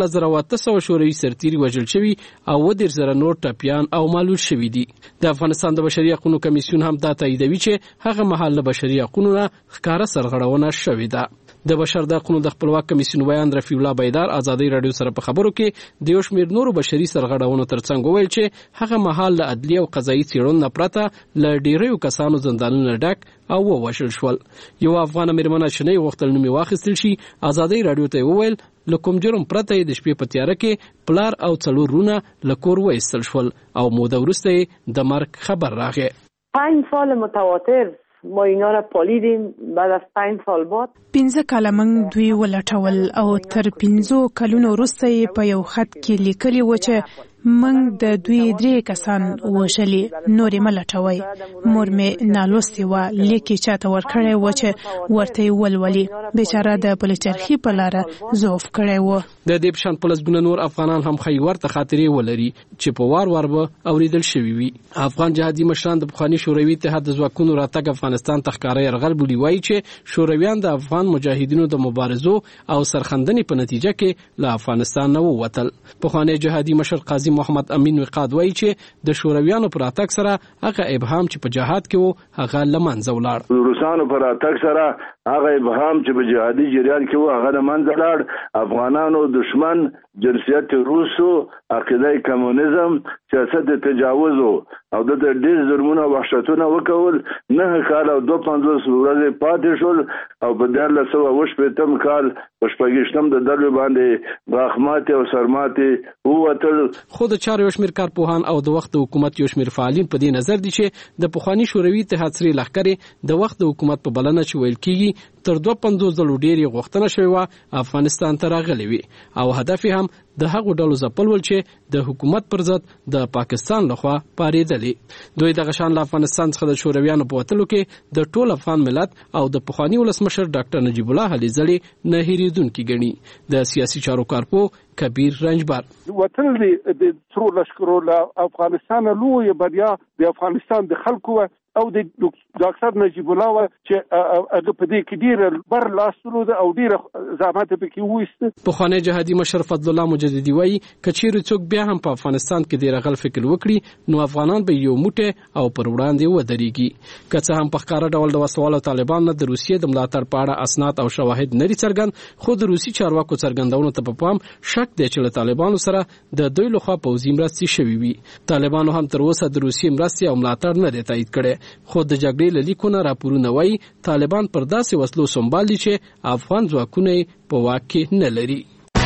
14800 شوروي سرتیري وژل شوي او 10000 نور ټپیان او معلول شوي دي. د افغانستان د بشري حقوقو کمیسیون هم دا تاییدوي چې هغه مهال له بشري حقوقو نه ښکاره سرغړونه شوې ده. د بشر د حقوقو د خپلواک کمیسیون ویان رفیع الله بیدار ازادي رادیو سره په خبرو کې د یو شمېر نورو بشري سرغړونو ترڅنګ وویل چې هغه مهال له عدلي او قضایي څېړنو نه پرته له ډیریو کسانو زندانونه ډک او ووژل شول. یو افغان مېرمنه چې نه غوښتل نوم یې واخیستل شي، ازادي رادیو ته وویل له کوم جرم پرته د شپې په تیاره کې پلار او 4 رونه له کور وایستل شول او موده وروسته د مرګ خبر راغی. 5 سال متواتر ما اینا را پالیدیم، بعد از 5 سال بعد 15 کاله موږ دوی ولټول او تر 15 کلونو وروسته په یو خط کې لیکلي و چې موږ د دوی 3 کسان وژلي، نورې مه لټوئ. مور مې نالوستې وه، لیک یې چاته ورکړی و چې ورته یې ولولي. بیچاره د پلچرخي په لاره ضعف کړی و. د دې په شان په لسګونه نور افغانان هم ښایي ورته خاطرې ولري چې په وار وار به اوریدل شوي وي. افغان جهادي مشران د پخواني شوروي اتحاد د ځواکونو راتګ افغانستان ته ښکاره یرغل بولي، وایي چې شورویان د افغان مجاهدینو د مبارزو او سرخندنې په نتیجه کې له افغانستان نه ووتل. پخوانی جهادي مشر قاضي محمد امین وقاد وایي چې د شورویانو پر راتګ سره هغه ابهام چې په جهاد کې و هغه له منځه ولاړ. روسانو پر راتګ سره هغه ابهام چې په جهادي جریان کې و هغه له منځه لاړ. افغانانو دشمن جنسیت روسو، عقیده کمونیزم، سیاست تجاوز او د ډېر ظلمونه او وحشتونه وکول. 9 کال او 52 ورځې پاتې شول او په 1980 کال په 28 د دلو باندې غاښماتې او سرماتې ووتل. خو د چارو یو شمېر کارپوهان او د وخت د حکومت یو شمېر فعالین په دې نظر دي چې د پخواني شوروي اتحاد سری لښکرې د وخت د حکومت په بلنه چې ویل کېږي تر 52 ځلو ډېرې غوښتنه شوې وه افغانستان ته راغلې وي او هدف یې هم د هغو ډلو ځپل ول چې د حکومت پر ضد د پاکستان لخوا پارېدلې. دوی دغه شان له افغانستان څخه د شورویانو په وتلو کې د ټول افغان ملت او د پخواني ولسمشر ډاکټر نجیب الله علیزړي نه هېرېدونکي ګڼي. د سیاسي چارو کارپوه کبیر رنجبر وطن د څرو لشکرو له افغانستان لویه بریا د افغانستان د خلکو او د ډاکټر نجیب الله چې هغه په دې کې ډیر بر لاسونو او ډیر زحمت پکې وېست. پخوانی جهادي مشر فضل الله مجددي وایي کچېرې څوک بیا هم په افغانستان کې د رغل فکر وکړي نو افغانان به یو موټی او پر وړاندې ودرېږي. که څه هم په ښکاره ډول د وسوالو طالبان نه د روسیې د ملاتړ په اړه اسناد او شواهد نه دي څرګند، خو د روسي چارواکو څرګندونو ته په پام شک دی چې له طالبانو سره د دوی لخوا پوځي مرستې شوي وي. طالبانو هم تر اوسه د روسیې مرستې او ملاتړ نه دی تایید کړی، خو د جګړې له لیکونه راپورونه وایي طالبان پر داسې وسلو سنبال دي چې افغان ځواکونه په واک کې نه لري.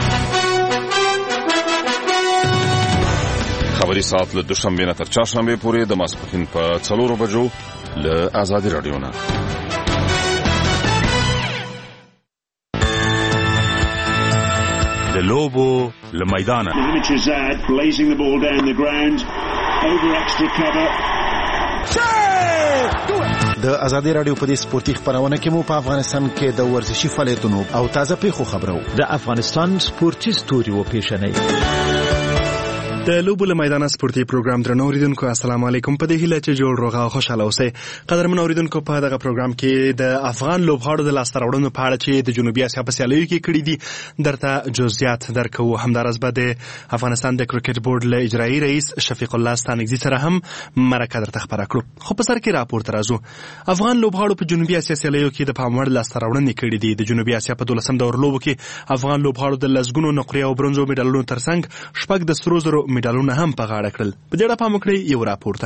خبري ساعت له دوشنبې نه تر چهارشنبې پورې د ماسپښین په 4 بجو له ازادي رادیو نه. د لوبو له میدانه د ازادي رادیو په دې سپورتي خبرونه کې مو په افغانستان کې د ورزشي فعالیتونو او تازه پیښو خبرو د افغانستان سپورتي ستوري و پیښنې د لوبو له میدان سپورتي پروګرام درنو اوریدونکو السلام علیکم. په دې هیله چې جوړ روغه او خوشاله اوسئ. قدرمن اوریدونکو په دغه پروګرام کې د افغان لوبغاړو د لاسته راوړنو په اړه چې د جنوبي اسیا په سیالیو کې کړي دي درته جزئیات درکو. همدارس به د افغانستان د کرکټ بورډ له اجرایي رئیس شفیق الله ستانکزي سره هم مرکه درته خبره کړو. خو په سر کې راپورته راځو. افغان لوبغاړو په جنوبي اسیا سیالیو کې د پاموړ لاسته راوړنې کړي دي. د جنوبي اسیا په 12م دور لوبو کې افغان لوبغاړو د لسګونو نقرې او برونزو میډالونو ترڅنګ شپږ د سرو زرو میډالونه هم په غاړه کړل. په دې اړه پام وکړئ یو راپورته.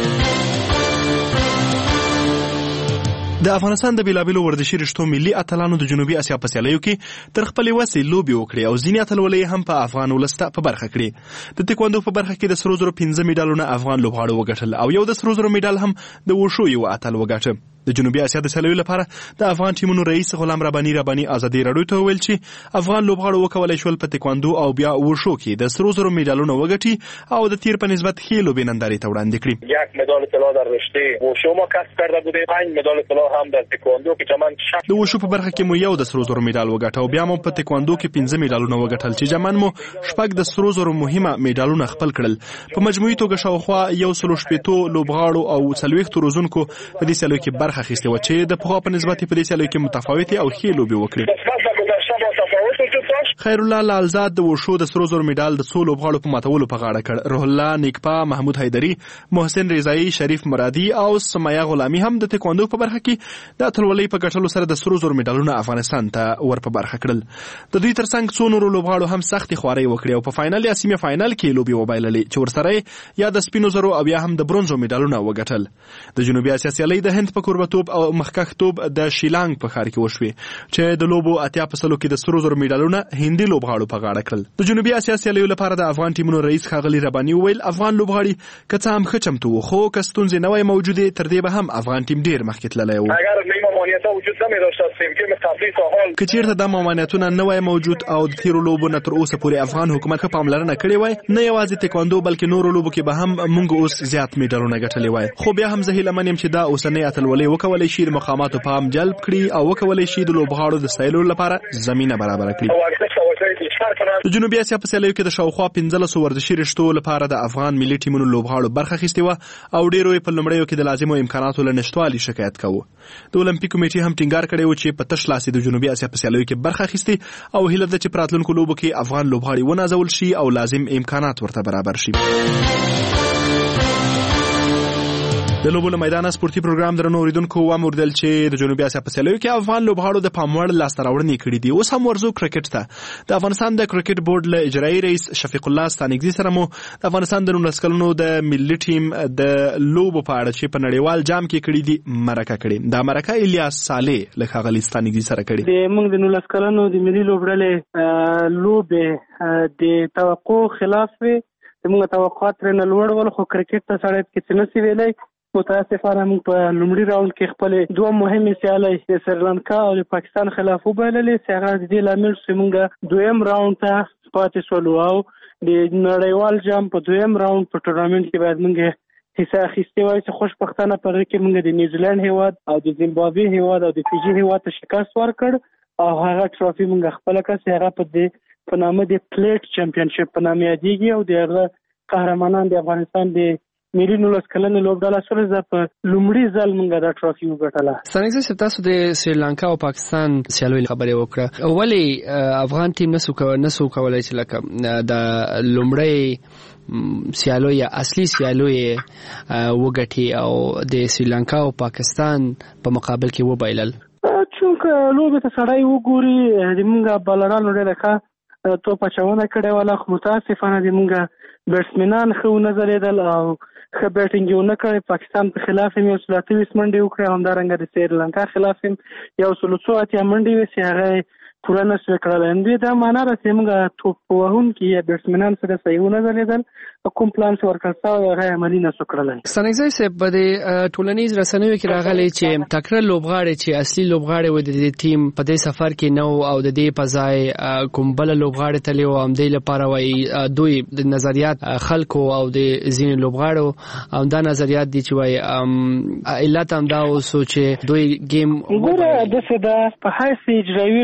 د افغانستان د بیلابیلو ورزشي رشتو ملي اتلانو د جنوبي اسیا په سیالیو کې تر خپلې وسې لوبې وکړې او ځینې اتلولۍ هم په افغان ولس ته په برخه کړې. د تکواندو په برخه کې د سرو زرو 15 میډالونه افغان لوبغاړو وګټل او یو د سرو زرو میډال هم د وشو یو اتل وګټه. د جنوبي اسیا د سیالیو لپاره د افغان ټیمونو رئیس غلام رباني ازادي راډیو ته ویل چې افغان لوبغاړو وکولای شول په تکواندو او بیا وشو کې د سرو زرو میډالونه وګټي او د تیر په نسبت ښې لوبې نندارې ته وړاندې کړي. یک مدال طلا در رشته وشو ما کسب کرده بودیم، 5 مدال طلا هم در تکواندو که جمعاً د وشو په برخه کې مو یو د سرو زرو میډال وګټه او بیا مو په تکواندو کې 15 میډالونه وګټل چې جمعاً مو شپږ د سرو زرو مهمه میډالونه خپل کړل. په مجموعي توګه شاوخوا 160 لوبغاړو او 40 روزونکو په دې سیالیو کې برخه اخیستې و چې د پخوا په نسبت په دې سیالیو کې متفاوتې او ښې لوبې وکړې. خیر الله لالزاد د وشو د سرو زرو میډال د څو لوبغاړو په ماتولو په غاړه کړ. روح الله نیکپا، محمود حیدری، محسن رضایی، شریف مرادي او سمیا غلامی هم د تکواندو په برخه کې د اتلولۍ په ګټلو سره د سرو زرو میډالونه افغانستان ته ور په برخه کړل. د دوی ترڅنګ څو نورو لوبغاړو هم سختې خوارۍ وکړې او په فائنل یا سیمه فائنل کې لوبې وبایللې چې ورسره یا د سپینو زرو او یا هم د برونزو میډالونه وګټل. د جنوبي اسیا سیالۍ د هند په کوربتوب او مخکښتوب د شیلانګ په ښار کې وشوې چې د لوبو 80% کې د سرو زرو میډالونه هندي لوبغاړو په غاړه کړل. د جنوبي اسیا سیالیو لپاره د افغان ټیمونو رئیس ښاغلي رباني وویل افغان لوبغاړي که څه هم ښه چمتو وو خو که ستونزې نه وای موجودې تر دې به هم افغان ټیم ډېر مخکې تللی و. که چیرته دا ممانعتونه نه وای موجود او د تیرو لوبو نه تر اوسه پورې افغان حکومت ښه پاملرنه کړې وای نه یوازې تکواندو بلکې نورو لوبو کې به هم موږ اوس زیات میډالونه ګټلي وای. خو بیا هم زه هیله من یم چې دا اوسنۍ اتلولۍ وکولی شي د مقاماتو پام جلب کړي او وکولی شي د لوبغاړو د ستایلو لپاره زمینه برابره کړي. د جنوبي اسیا په سیالیو کې د شاوخوا 15 ورزشي رشتو لپاره د افغان ملي ټیمونو لوبغاړو برخه اخیستې وه او ډیرو په لومړیو کې د لازمو امکاناتو له نشتوالي شکایت کوه. د اولمپیک کمیټې هم ټینګار کړی و چې په تش لاس د جنوبي اسیا په سیالیو کې برخه اخیستې او هیله ده چې په راتلونکو لوبو کې افغان لوبغاړي ونازول شي او لازم امکانات ورته برابر شي. د لوبو له میدان سپورتي پروګرام درنو اوریدونکو وموردل چې د جنوبي اسیا په سیالیو کې افغان لوبغاړو د پاموړ لاسته راوړنې کړي دي. اوس هم ورزو کرکټ ته د افغانستان د کرکټ بورډ له اجرایي رئیس شفیق الله ستانکزي سره مو د افغانستان د 19 کلونو د ملي ټیم د لوبو په اړه چې په نړیوال جام کې کړي دي مرکه کړي. دا مرکه الیاس صالح له ښاغلي ستانکزي سره کړي. د موږ د 19 کلونو د ملي لوبډلې لوبې د توقع خلاف وي. موږ توقعات نه لوړ ول خو کرکټ ته سره کې څه نسی ویلای. متاسفانه موږ په لومړي راوند کې خپل دوه مهمې سیالۍ د سریلانکا او د پاکستان خلاف وبایللې چې هغه د دې لامل چې موږ دویم راوند ته پاتې شولو او د نړیوال جام په دویم راوند په ټورنمنټ کې باید موږ حصه اخیستې وای چې خوشبختانه په هغه کې موږ د نیوزیلند هیواد او د زیمبابوې هیواد او د فیجي هیواد ته شکست ورکړ او هغه ټرافي موږ خپل کړ هغه په نامه د پلیټ چمپیونشپ په نامه یادېږي او د هغه قهرمانان د افغانستان د ملي 19 کلنې لوبډله سره زه په لومړي ځل موږ دا ټرافي وګټله. ستانکزي صاحب تاسو د سریلانکا او پاکستان سیالیو خبرې وکړه. ولې افغان ټیم نسو کولای چې لکه د لومړی سیالو یا اصلي سیالو وګټي او د سریلانکا او پاکستان په مقابل کې وبایلل؟ چونکه لوبې ته سړی وګوري د موږ بالرانو ډېره ښه توپ اچونه کړې وله خو متاسفانه د موږ بیټسمنان ښه ونه ځلېدل او ښه بیټینګ یې ونه کړی. پاکستان په خلاف هم 128 منډې وکړې همدارنګه د سریلانکا خلاف هم 180 منډې وې چې هغه پوره نشوې کړلی. دوی دا معنا ده چې موږ توپ وهونکي یا بیټسمنان سره صحیح ونه ځلېدل کوم پلان چې ورکړل شوی هغه عملي نشو کړلی. ستانکزي صاحب په دې ټولنیز رسنیو کې راغلی چې تکړه لوبغاړي چې اصلي لوبغاړي و د دې ټیم په دې سفر کې نو او د دې په ځای کوم بل لوبغاړي تللی و همدې لپاره وایي دوی د نظریات خلکو او د ځینې لوبغاړو دا نظریات دي چې وایي علت هم دا اوسو چې دوی ګیم ګوره داسې ده په حیث اجرایي رئیس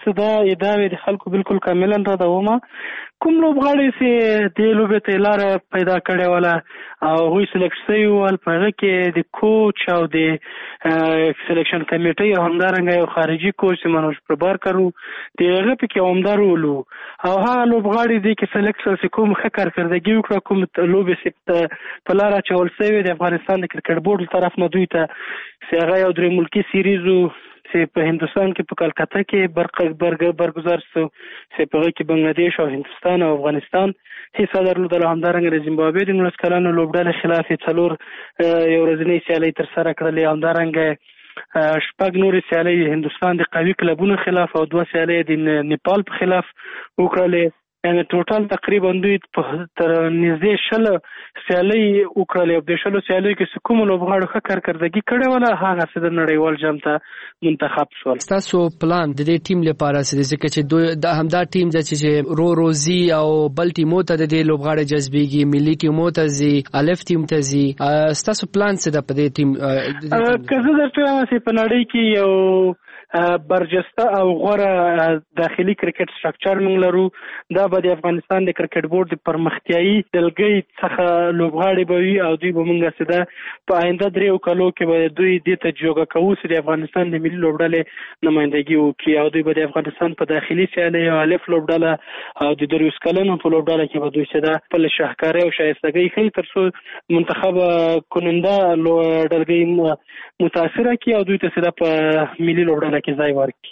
څه دا ادعاوې د خلکو بالکل کاملا ردومه. کوم لوبغاړي چې دې لوبې ته لاره پیدا کړې وله او هغوی سلیکټ شوي ول، په هغه کې د کوچ او د سلیکشن کمیټۍ او همدارنګه یو خارجي کوچ چې منوج پربارکر و، د هغه پکې عمده رول و. او هغه لوبغاړي دي چې سلیکټ شول چې کوم ښه کارکردګي وکړه، کوم لوبې چې په لاره اچول شوې د افغانستان د کرکټ بورډ طرف نه دوی ته، چې هغه یو 3 ملکي سیریز و چې په هندوستان کې په کلکته کې برگزار شو، چې په هغه کې بنگلادیش او هندوستان او افغانستان حصہ درلودله. همدارنګه د زیمبابوې د 19 کلنو لوبډلې خلاف 4 یو ورځنۍ سیالۍ ترسره کړلې. همدارنګه 6 نورې سیالۍ هندوستان د قوي کلبونو خلاف او 2 سیالۍ د نیپال په خلاف وکړلې. یعنی ټوټال تقریبا دوی تر نږدې 20 سیالۍ وکړلې. د 20 سیالیو کې کوم لوبغاړو ښه کارکردګي کړې وله هغه څه د نړیوال جام ته منتخب شول. تاسو پلان د دې ټیم لپاره څه دی چې دوی همدا ټیم چې روزي او بل ټیمو ته د دې لوبغاړي جذبېږي، ملي ټیمو ته ځي، الف ټیم ته ځي، تاسو پلان څه د په دې ټیم که زه درته وایم چې په نړۍ کې یو برجسته او غوره داخلي کرکټ سټرکچر موږ لرو. دا به د افغانستان د کرکټ بورډ د پرمختیایي دلګۍ څخه لوبغاړي به وي او دوی به موږ څه ده په آینده 3 کالو کې به دوی دې ته جوګه کوو چې د افغانستان د ملي لوبډلې نمایندګي وکړي او دوی به د افغانستان په داخلي سیالۍ او الف لوبډله او د 30 کلنو په لوبډله کې به دوی څه ده خپل شاهکارۍ او شایستګۍ ښیي تر څو منتخب کننده ډلګۍ متاثره کړي او دوی ته څه ده په ملي لوبډله کې ځای ورکړي.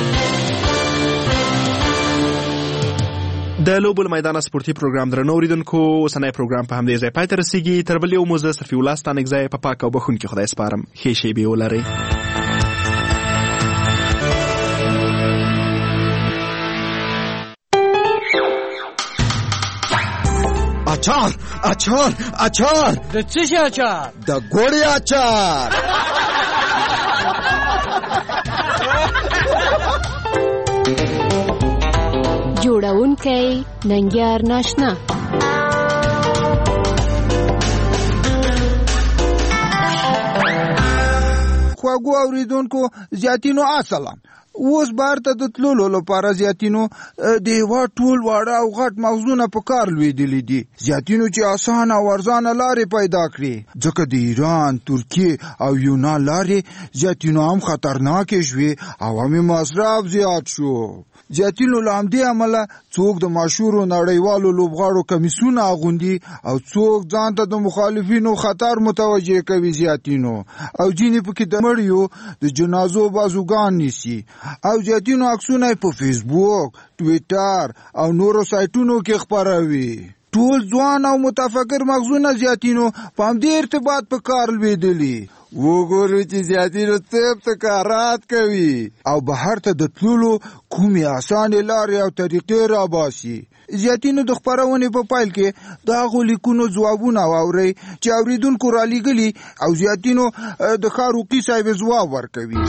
د لوبل میدان سپورتي پروګرام درنو اوریدونکو، اوسنی پروګرام په همدې ځای پای ته رسیږي. تر بل یو موزه صفي الله ستانکزی په پاک او بخښونکي خدای سپارم. ښې شېبې ولرئ. اچار اچار اچار د څه شي اچار؟ د ګوړې اچار. جوړونکی ننګیار ناشنا. خواږو اوریدونکو زیاتینو السلام. اوس بار ته د تللو لپاره زیاتینو د هېواد ټول واړه او غټ مغزونه په کار لوېدلي دي. زیاتینو چې اسانه او ارزانه لارې پیدا کړي، ځکه د ایران، ترکیې او یونان لارې زیاتینو هم خطرناکې شوې او هم مصرف زیات شو. زیاتینو له همدې امله څوک د مشهورو نړیوالو لوبغاړو کمیسونه اغوندي او څوک ځان ته د مخالفینو خطر متوجه کوي زیاتینو، او ځینې پکې د مړیو د جنازو بازوګان نیسي او زیاتینو عکسونه په فیسبوک، ټویټر او نورو سایټونو کې خپروي. ټول ځوان او متفکر مغزونه زیاتینو په همدې ارتباط په کار لوېدلي. وګورو چې زیاتینو طب تکارات کوي او بهر ته د تللو کومې اسانې لارې او طریقې راباسي. زیاتینو د خپرونې په پیل کې د هغو لیکونو ځوابونه واورئ چې اوریدونکو رالیږلي او زیاتینو د خاروقي صاحب ځواب ورکوي.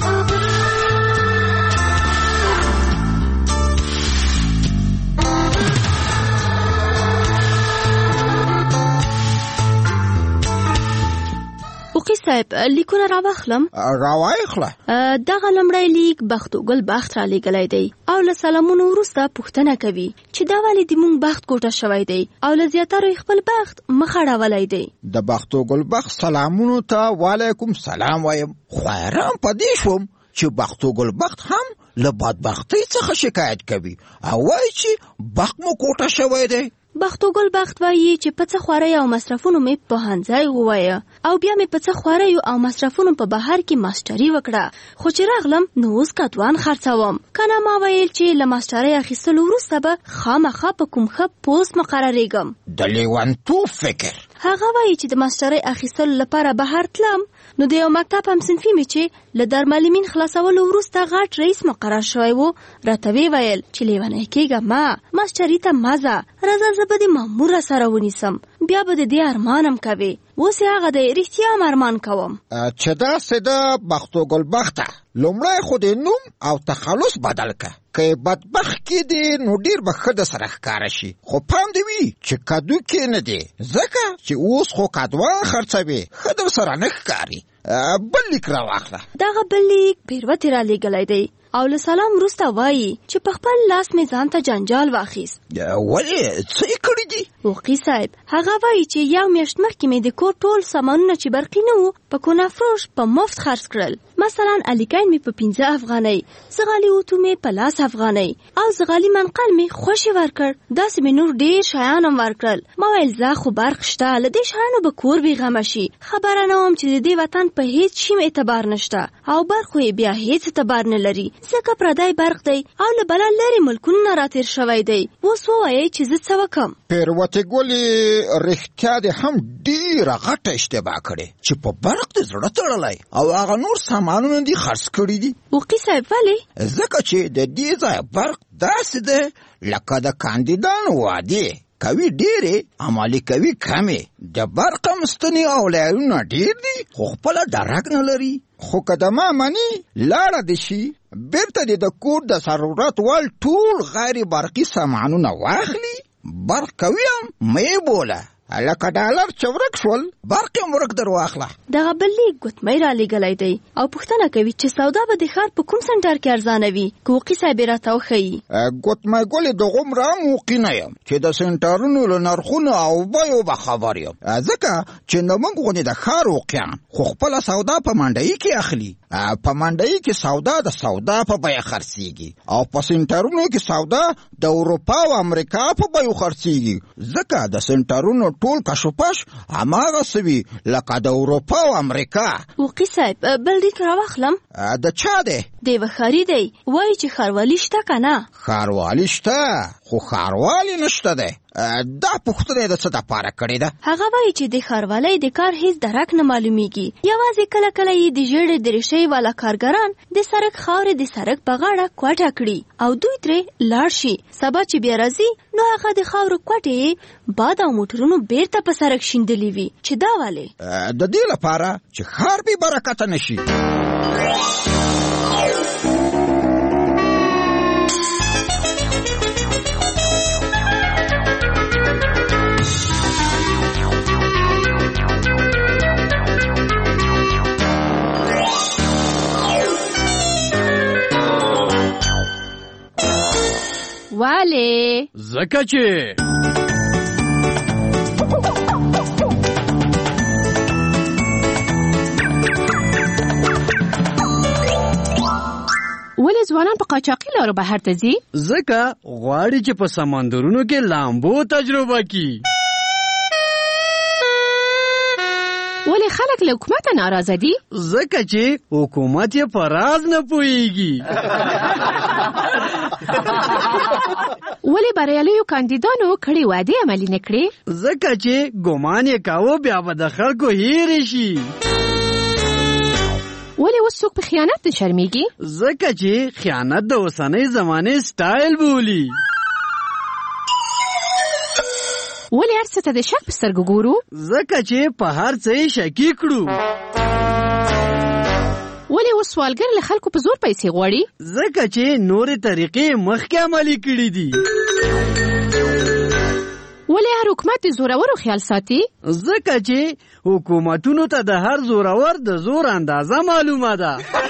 اوقی صاحب لیکونه راواخلم. راواخله. دغه لمړی لیک بختو ګل بخت را لېږلی دی او له سلامونو وروسته پوښتنه کوي چې دا ولې د مونږ بخت کوټه شوی دی او له زیاترو خپل بخت مخ اړولی دی. د بختو ګل بخت سلامونو ته وعلیکم سلام وایم، خو حیران په دې شوم چې بختو ګل بخت هم له بدبختۍ څخه شکایت کوي او وایي چې بخت مو کوټه شوی دی. بختو ګل بخت وایي چې په څه خوارۍ او مصرفونو مې پوهنځی ووایه او بیا مې په څه خوارۍ او مصرفونو په بهر کې ماسټري وکړه، خو چې راغلم نو اوس کتوان خرڅوم. کنه ما ویل چې له ماسټرۍ اخیستلو وروسته به خامخا په کوم ښه پوسټ مقرریږم. د لیونتوب فکر. هغه وایي چې د ماسټرۍ اخیستلو لپاره بهر تلم نو د یو مکتب همصنفي مې چې له درملمین خلاصولو وروسته غټ رئیس مقرر شوی و راته ویل چې لیونی کېږه ما ماسټري ته مزه راځه زه به د مامور سره ونیسم بیا به د دې ارمانم کوي. اوس هغه د رښتیا ارمان کوم چې داسې د بختو ګل بخته لومړی خو د نوم او تخلص بدل که که بدبخت کې دی نو ډیر به ښه د سره ښکاره شي، خو پام دې وي چې کدو کې نه دی ځکه چې اوس خو کدوان خرڅوي ښه در سره نه ښکاري. بل لیک راواخله. دغه بل لیک پیروتې را لېږلی دی او له سلام وروسته وایي چې په خپل لاس مې ځان ته جنجال واخیست. ولې څه یې کړي دي؟ وقي صاحب هغه وایي چې یو میاشت مخکې مې د کور ټول سامانونه چې برقي نه وو په کونافروش په مفت خرڅ کړل. مثلا الیکین مې په 15 افغانۍ، زغالي اوتو مې په 10 افغانۍ او زغالي منقل مې خوشې ورکړ. داسې مې نور ډېر شیان هم ورکړل. ما ویل زه خو برق شته، له دې شیانو به کور بېغمه شي. خبره نه وم چې د دې وطن په هیڅ شي اعتبار نشته او برق خو یې بیا هیڅ اعتبار نه لري ځکه پردی برق دی او له بله لرې ملکونو نه راتېر شوی دی. اوس ووایئ چې زه څه وکړم؟ پیروتې ګلې رښتیا دې هم ډېره غټه اشتباه کړې چې په برق دې زړه تړلی او هغه نور سامانونه دې خرڅ کړي دي. وقي صاحب ولې؟ ځکه چې د دې ځایه برق داسې دی لکه د کاندیدانو وعدې کوي ډېرې، عملي کوي کمې. د برق هم ستنې او لایرونه ډېر دي خو خپله درک نه لري. خو که د ما مني لاړه دې شي بیرته دې د کور د ضرورت وړ ټول غیر برقي سامانونه واخلي. برق کوي هم مې بوله لکه ډالر چې ورک شول برق هم ورک در واخله. دغه بل لیک ګوتمۍ رالیږلی دی او پوښتنه کوي چې سودا به د ښار په کوم سنټر کې ارزانه وي که وقي صاحب یې راته وښیي. ګوتمۍ ګلې د غومره هم وقي نه یم چې د سنټرونو له نرخونو او بیو به خبر یم ځکه چې نه موږ غوندې د ښار وقیان خو خپله سودا په منډیي کې اخلي. په منډیي کې سودا د سودا په بیه خرڅېږي او په سنټرونو کې سودا د اروپا او امریکا په بیو خرڅېږي ځکه د سنټرونو ټول کشوپش هماغه سوي لکه د اروپا او امریکا. وقي صاحب بل لیک راواخلم؟ د چا دی؟ د یوه ښاري دی وایي چې ښاروالي شته که نه؟ ښاروالي شته خو ښاروالي نشته دی. دا پوښتنه یې د څه دپاره کړې ده؟ هغه وایي چې د ښاروالۍ د کار هیڅ درک نه معلومیږي. یوازې کله کله یې د ژېړې دریشۍ والا کارګران د سړک خاورې د سړک په غاړه کوټه کړي او دوی ترې لاړ شي. سبا چې بیا راځي نو هغه د خاورو کوټې باد او موټرونو بیرته په سړک شیندلي وي. چې دا ولې؟ د دې لپاره چې ښار بې برکته نشي. والے زکه چې ولې ځوانان په قاچاقي لارو بهر ته ځي؟ ځکه غواړي چې په سمندرونو کې لامبو تجربه کړي. ولې خلک له حکومته ناراضه دي؟ ځکه چې حکومت یې په راز نه پوهیږي. ولې بریالیو کاندیدانو کړي وعدې عملي نه کړې؟ ځکه چې ګمان یې کاوه بیا به د خلکو هېرې شي. ولې اوس څوک په خیانت نه شرمېږي؟ ځکه چې خیانت د اوسنۍ زمانې سټایل بولي. ولې هر څه ته د شک په سترګو ګورو؟ ځکه چې په هر څه یې شکي کړو. ولې اوس سوالګر له خلکو په زور پیسې غواړي؟ ځکه چې نورې طریقې مخکې عملي کړي دي. ولې هر حکومت د زورورو خیال ساتي؟ ځکه چې حکومتونو ته د هر زورور د زور اندازه معلومه ده.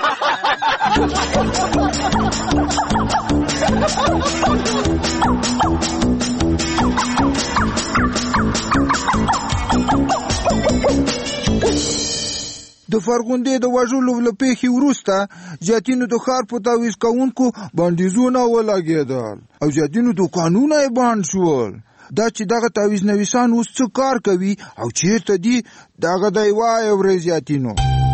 د فرغوندې د وژلو له پیښې وروسته زیاتینو د ښار په تعویض کوونکو بندیزونه ولګېدل او زیاتینو دوکانونه یې بند شول. دا چې دغه تعویض نویسان اوس څه کار کوي او چیرته دي دغه دی وایه ورې زیاتینو.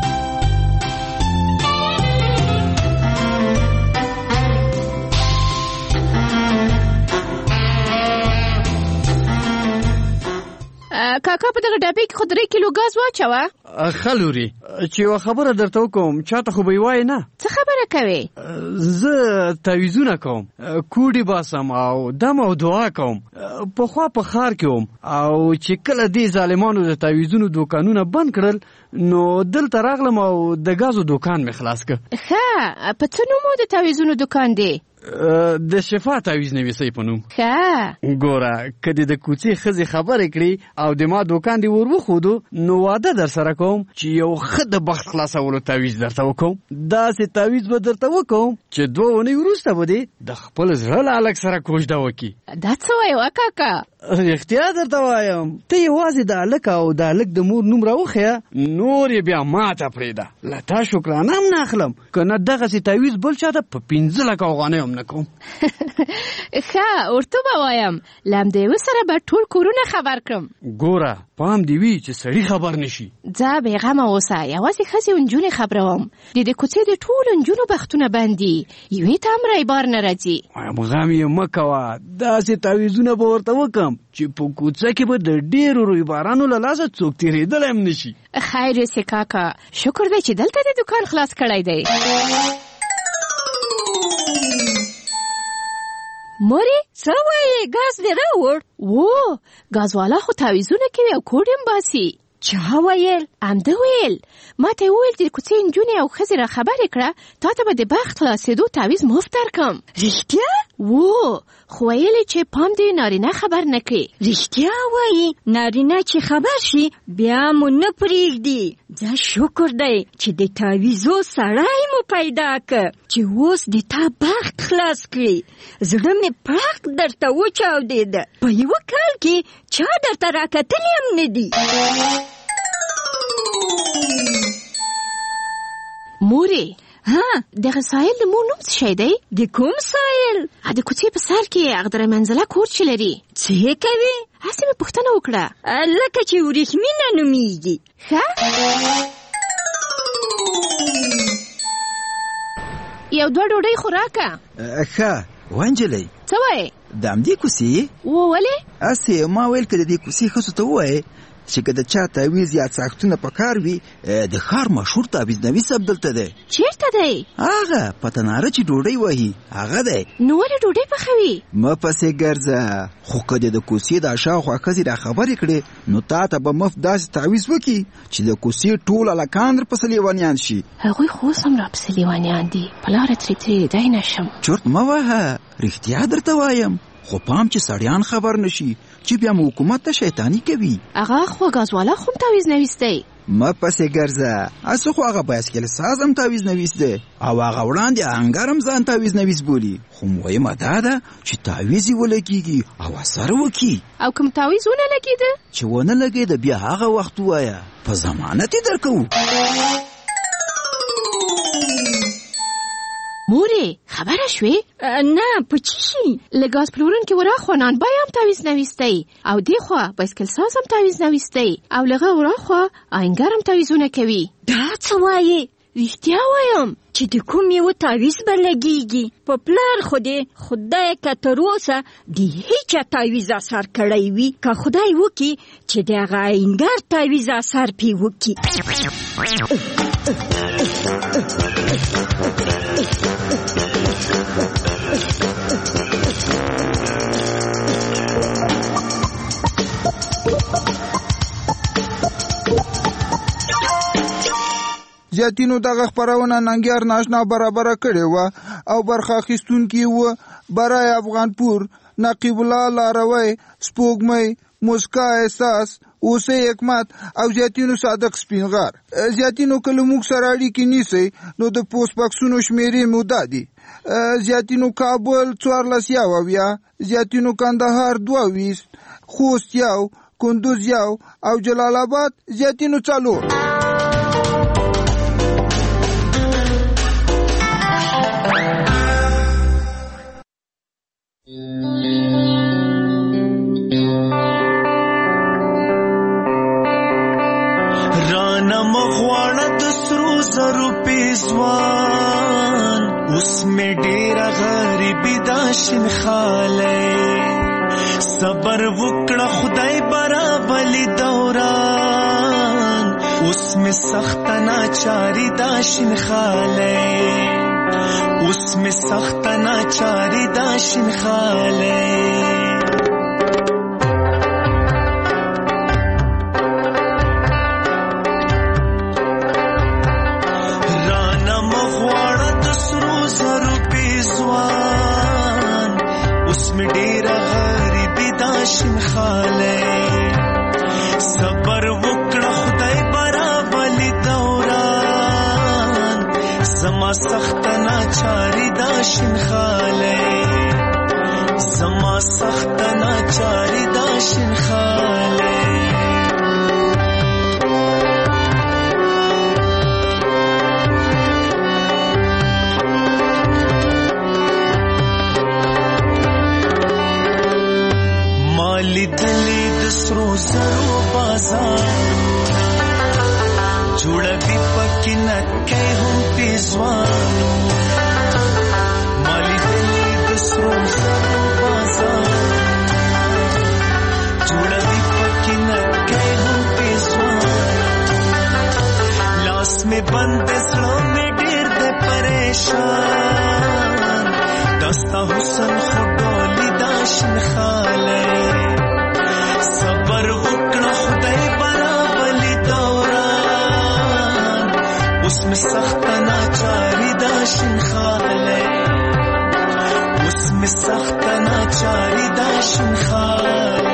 کاکا په دغه ډبې کې خو 3 کیلو ګاز واچوه. ښه لورې چې یوه خبره درته وکړم چاته خو به یې وایې نه. څه خبره کوې؟ زه تعویضونه کوم، کوډې باسم او دم او دعا کوم. پخوا په ښار کې وم او چې کله دې ظالمانو د تعویضونو دوکانونه بند کړل نو دلته راغلم او د ګازو دوکان مې خلاص کړ. ښه په څه نوم د تعویضونو دوکان دی؟ د شفا تعویز نویسي په نوم. ښه ګوره که دې د کوڅې ښځې خبرې کړي او د ما دوکان دې ور وښودو نو واده در سره کوم چې یو ښه د بخت خلاصولو تعویز درته وکوم. داسې تعویز به درته وکوم چې 2 اونۍ وروسته به دې د خپل زړه له هلک سره کوژده وکړي. دا څه وایې کاکا؟ رښتیا درته وایم، ته یوازې د هلک او د هلک د مور نوم راوښیه، نور یې بیا ماته پرېږده. له تا شکرانه هم نه اخلم، که نه دغسې تعویز بل چاته په 15 لکه افغانۍ هم نه کوم. ښه ورته به وایم، له همدې سره به ټول کورونه خبر کړم. ګوره پام دې وي چې سړي خبر نشي. ځه بېغمه اوسه، یوازې ښځې او نجونې خبروم. د کوڅې د ټولو نجونو بختونه بندي، یوې ته هم رایبار نه راځي. غم یې مه کوه، داسې تعویزونه به ورته وکم چې په کوڅه کې به د ډېرو رویبارانو له لاسه څوک تېرېدلی هم نشي. خیر یوسې کاکا، شکر دی چې دلته د دوکان خلاص کړی دی. مورې څه وایې؟ ګاز دې راوړ؟ و ګازوالا خو تعویزونه کوي او کوډ هم باسي. چا ویل؟ همده ویل. ما ته یې وویل چې د کوڅې نجونې او ښځې را خبرې کړه، تا ته به د بخت خلاصېدو تعویز مفت درکړم. رښتیا؟ و خو ویلې چې پام دې نارینه خبر نه کړي. رښتیا وایي؟ نارینه چې خبر شي بیا مو نه پرېږدي. ځه شکر دی چې د تعویزو سړی مو پیدا که چې اوس د تا بخت خلاص کړي. زړه مې پړق درته وچاودېده. په 1 کال کې چا درته راکتلی هم نه دي. مورې دغه سایل د مور نوم څه شی دی؟ د کوم سایل؟ د کوڅې په سر کې هغه درې منزله کور چې لري. څه یې کوي؟ هسې مې پوښتنه وکړه. لکه چې وریښمینه نومیږي. ښه یو 2 ډوډۍ خو راکه. ښه وانجلۍ څه وایې؟ د همدې کوڅې؟ ولې؟ هسې ما ویل که د دې کوڅې ښځو ته ووایې چې که د چا تعویز یا څاښتونه په کار وي، د ښار مشهور تعویز نویس عبدالته دی. چېرته دی؟ هغه په تناره چې ډوډۍ وهي هغه دی. نو ولې ډوډۍ پخوي؟ مه پسې ګرځه، خو که د کوڅې د شاوخوا ښځې را خبرې کړې نو تا ته به مفت داسې تعویز وکړي چې د کوڅې ټول هلکان درپسې لیونیان شي. هغوی خو اوس هم راپسې لیونیان دي، په لاره ترې تېرېدی نه شم. چرت مه وهه، رښتیا درته وایم، خو پام چې سړیان خبر نشي چې بیا مو حکومت ته شیطانی کوي. هغه خو ګازوالا خو هم تعویز نویس دی. مه پسې ګرځه، هسې خو هغه بایسکل ساز هم تعویز نویس دی او هغه وړاندې آهنګر هم ځان تعویز نویس بولي. خو مهمه دا ده چې تعویز یې ولګېږي او اثر وکړي. او کوم تعویز ونه لګېده؟ چې ونه لګېده بیا هغه وخت ووایه، په ضمانت یې درکوو. مورې خبره شوې؟ نه په څه شي؟ له ګاز پلورونکي وراخوا نانبای هم تعویز نویس دی او دې خوا بایسکل ساز هم تعویز نویس دی او له هغه وراخوا آهنګر هم تعویزونه کوي. دا څه وایې؟ رښتیا وایم چې د کوم یو تعویز به لګېږي. په پلار خو دې خدای که تر اوسه د هیچا تعویز اثر کړی وي، که خدای وکړي چې د هغه آهنګر تعویز اثر پې وکړي. زیاتینو دغه خپرونه ننګیار ناشنا برابره کړې وه او برخه اخیستونکي وه برای افغانپور، نقیب الله لاروی، سپوږمۍ، موسکا احساس، اوسې حکمت او زیاتینو صادق سپینغار. زیاتینو که له موږ سره اړیکې نیسئ نو د پوسټ بکسونو شمېرې مو دا دي: زیاتینو کابل 14 زیاتینو کندهار 22 خوست 1 کندوز 1 او جلال آباد زیاتینو 4. رانا مغواړه د سرو زرو پیزوان، اوس مې ډېره غریبي دا شین خالی. صبر وکړه خدای برابرلی دوران، اوس مې سخته ناچاري دا شین خالی. اوس مې سخته ناچاري دا شین خالی. رانا مغواړه د سرو زرو پیزوان، صبر وکړه خدای برابلی دوران زما سخت ناچاری دا شنخاله زما سخت ناچاری دا شنخاله مالی دلی دسرو زرو بازار جوړوي پکې نکې هم پیزوانو مالی دلی دسرو زرو بازار جوړوي پکې نکې هم پیزوانو لاس میں بند زړه میں ډېر د پریشان دستا حسن خډولي دا شنخاله صبر وکړه خدای برابلی دوران اوس می سخت ناچاری دا شنخاله اوس می سخت ناچاری دا شنخاله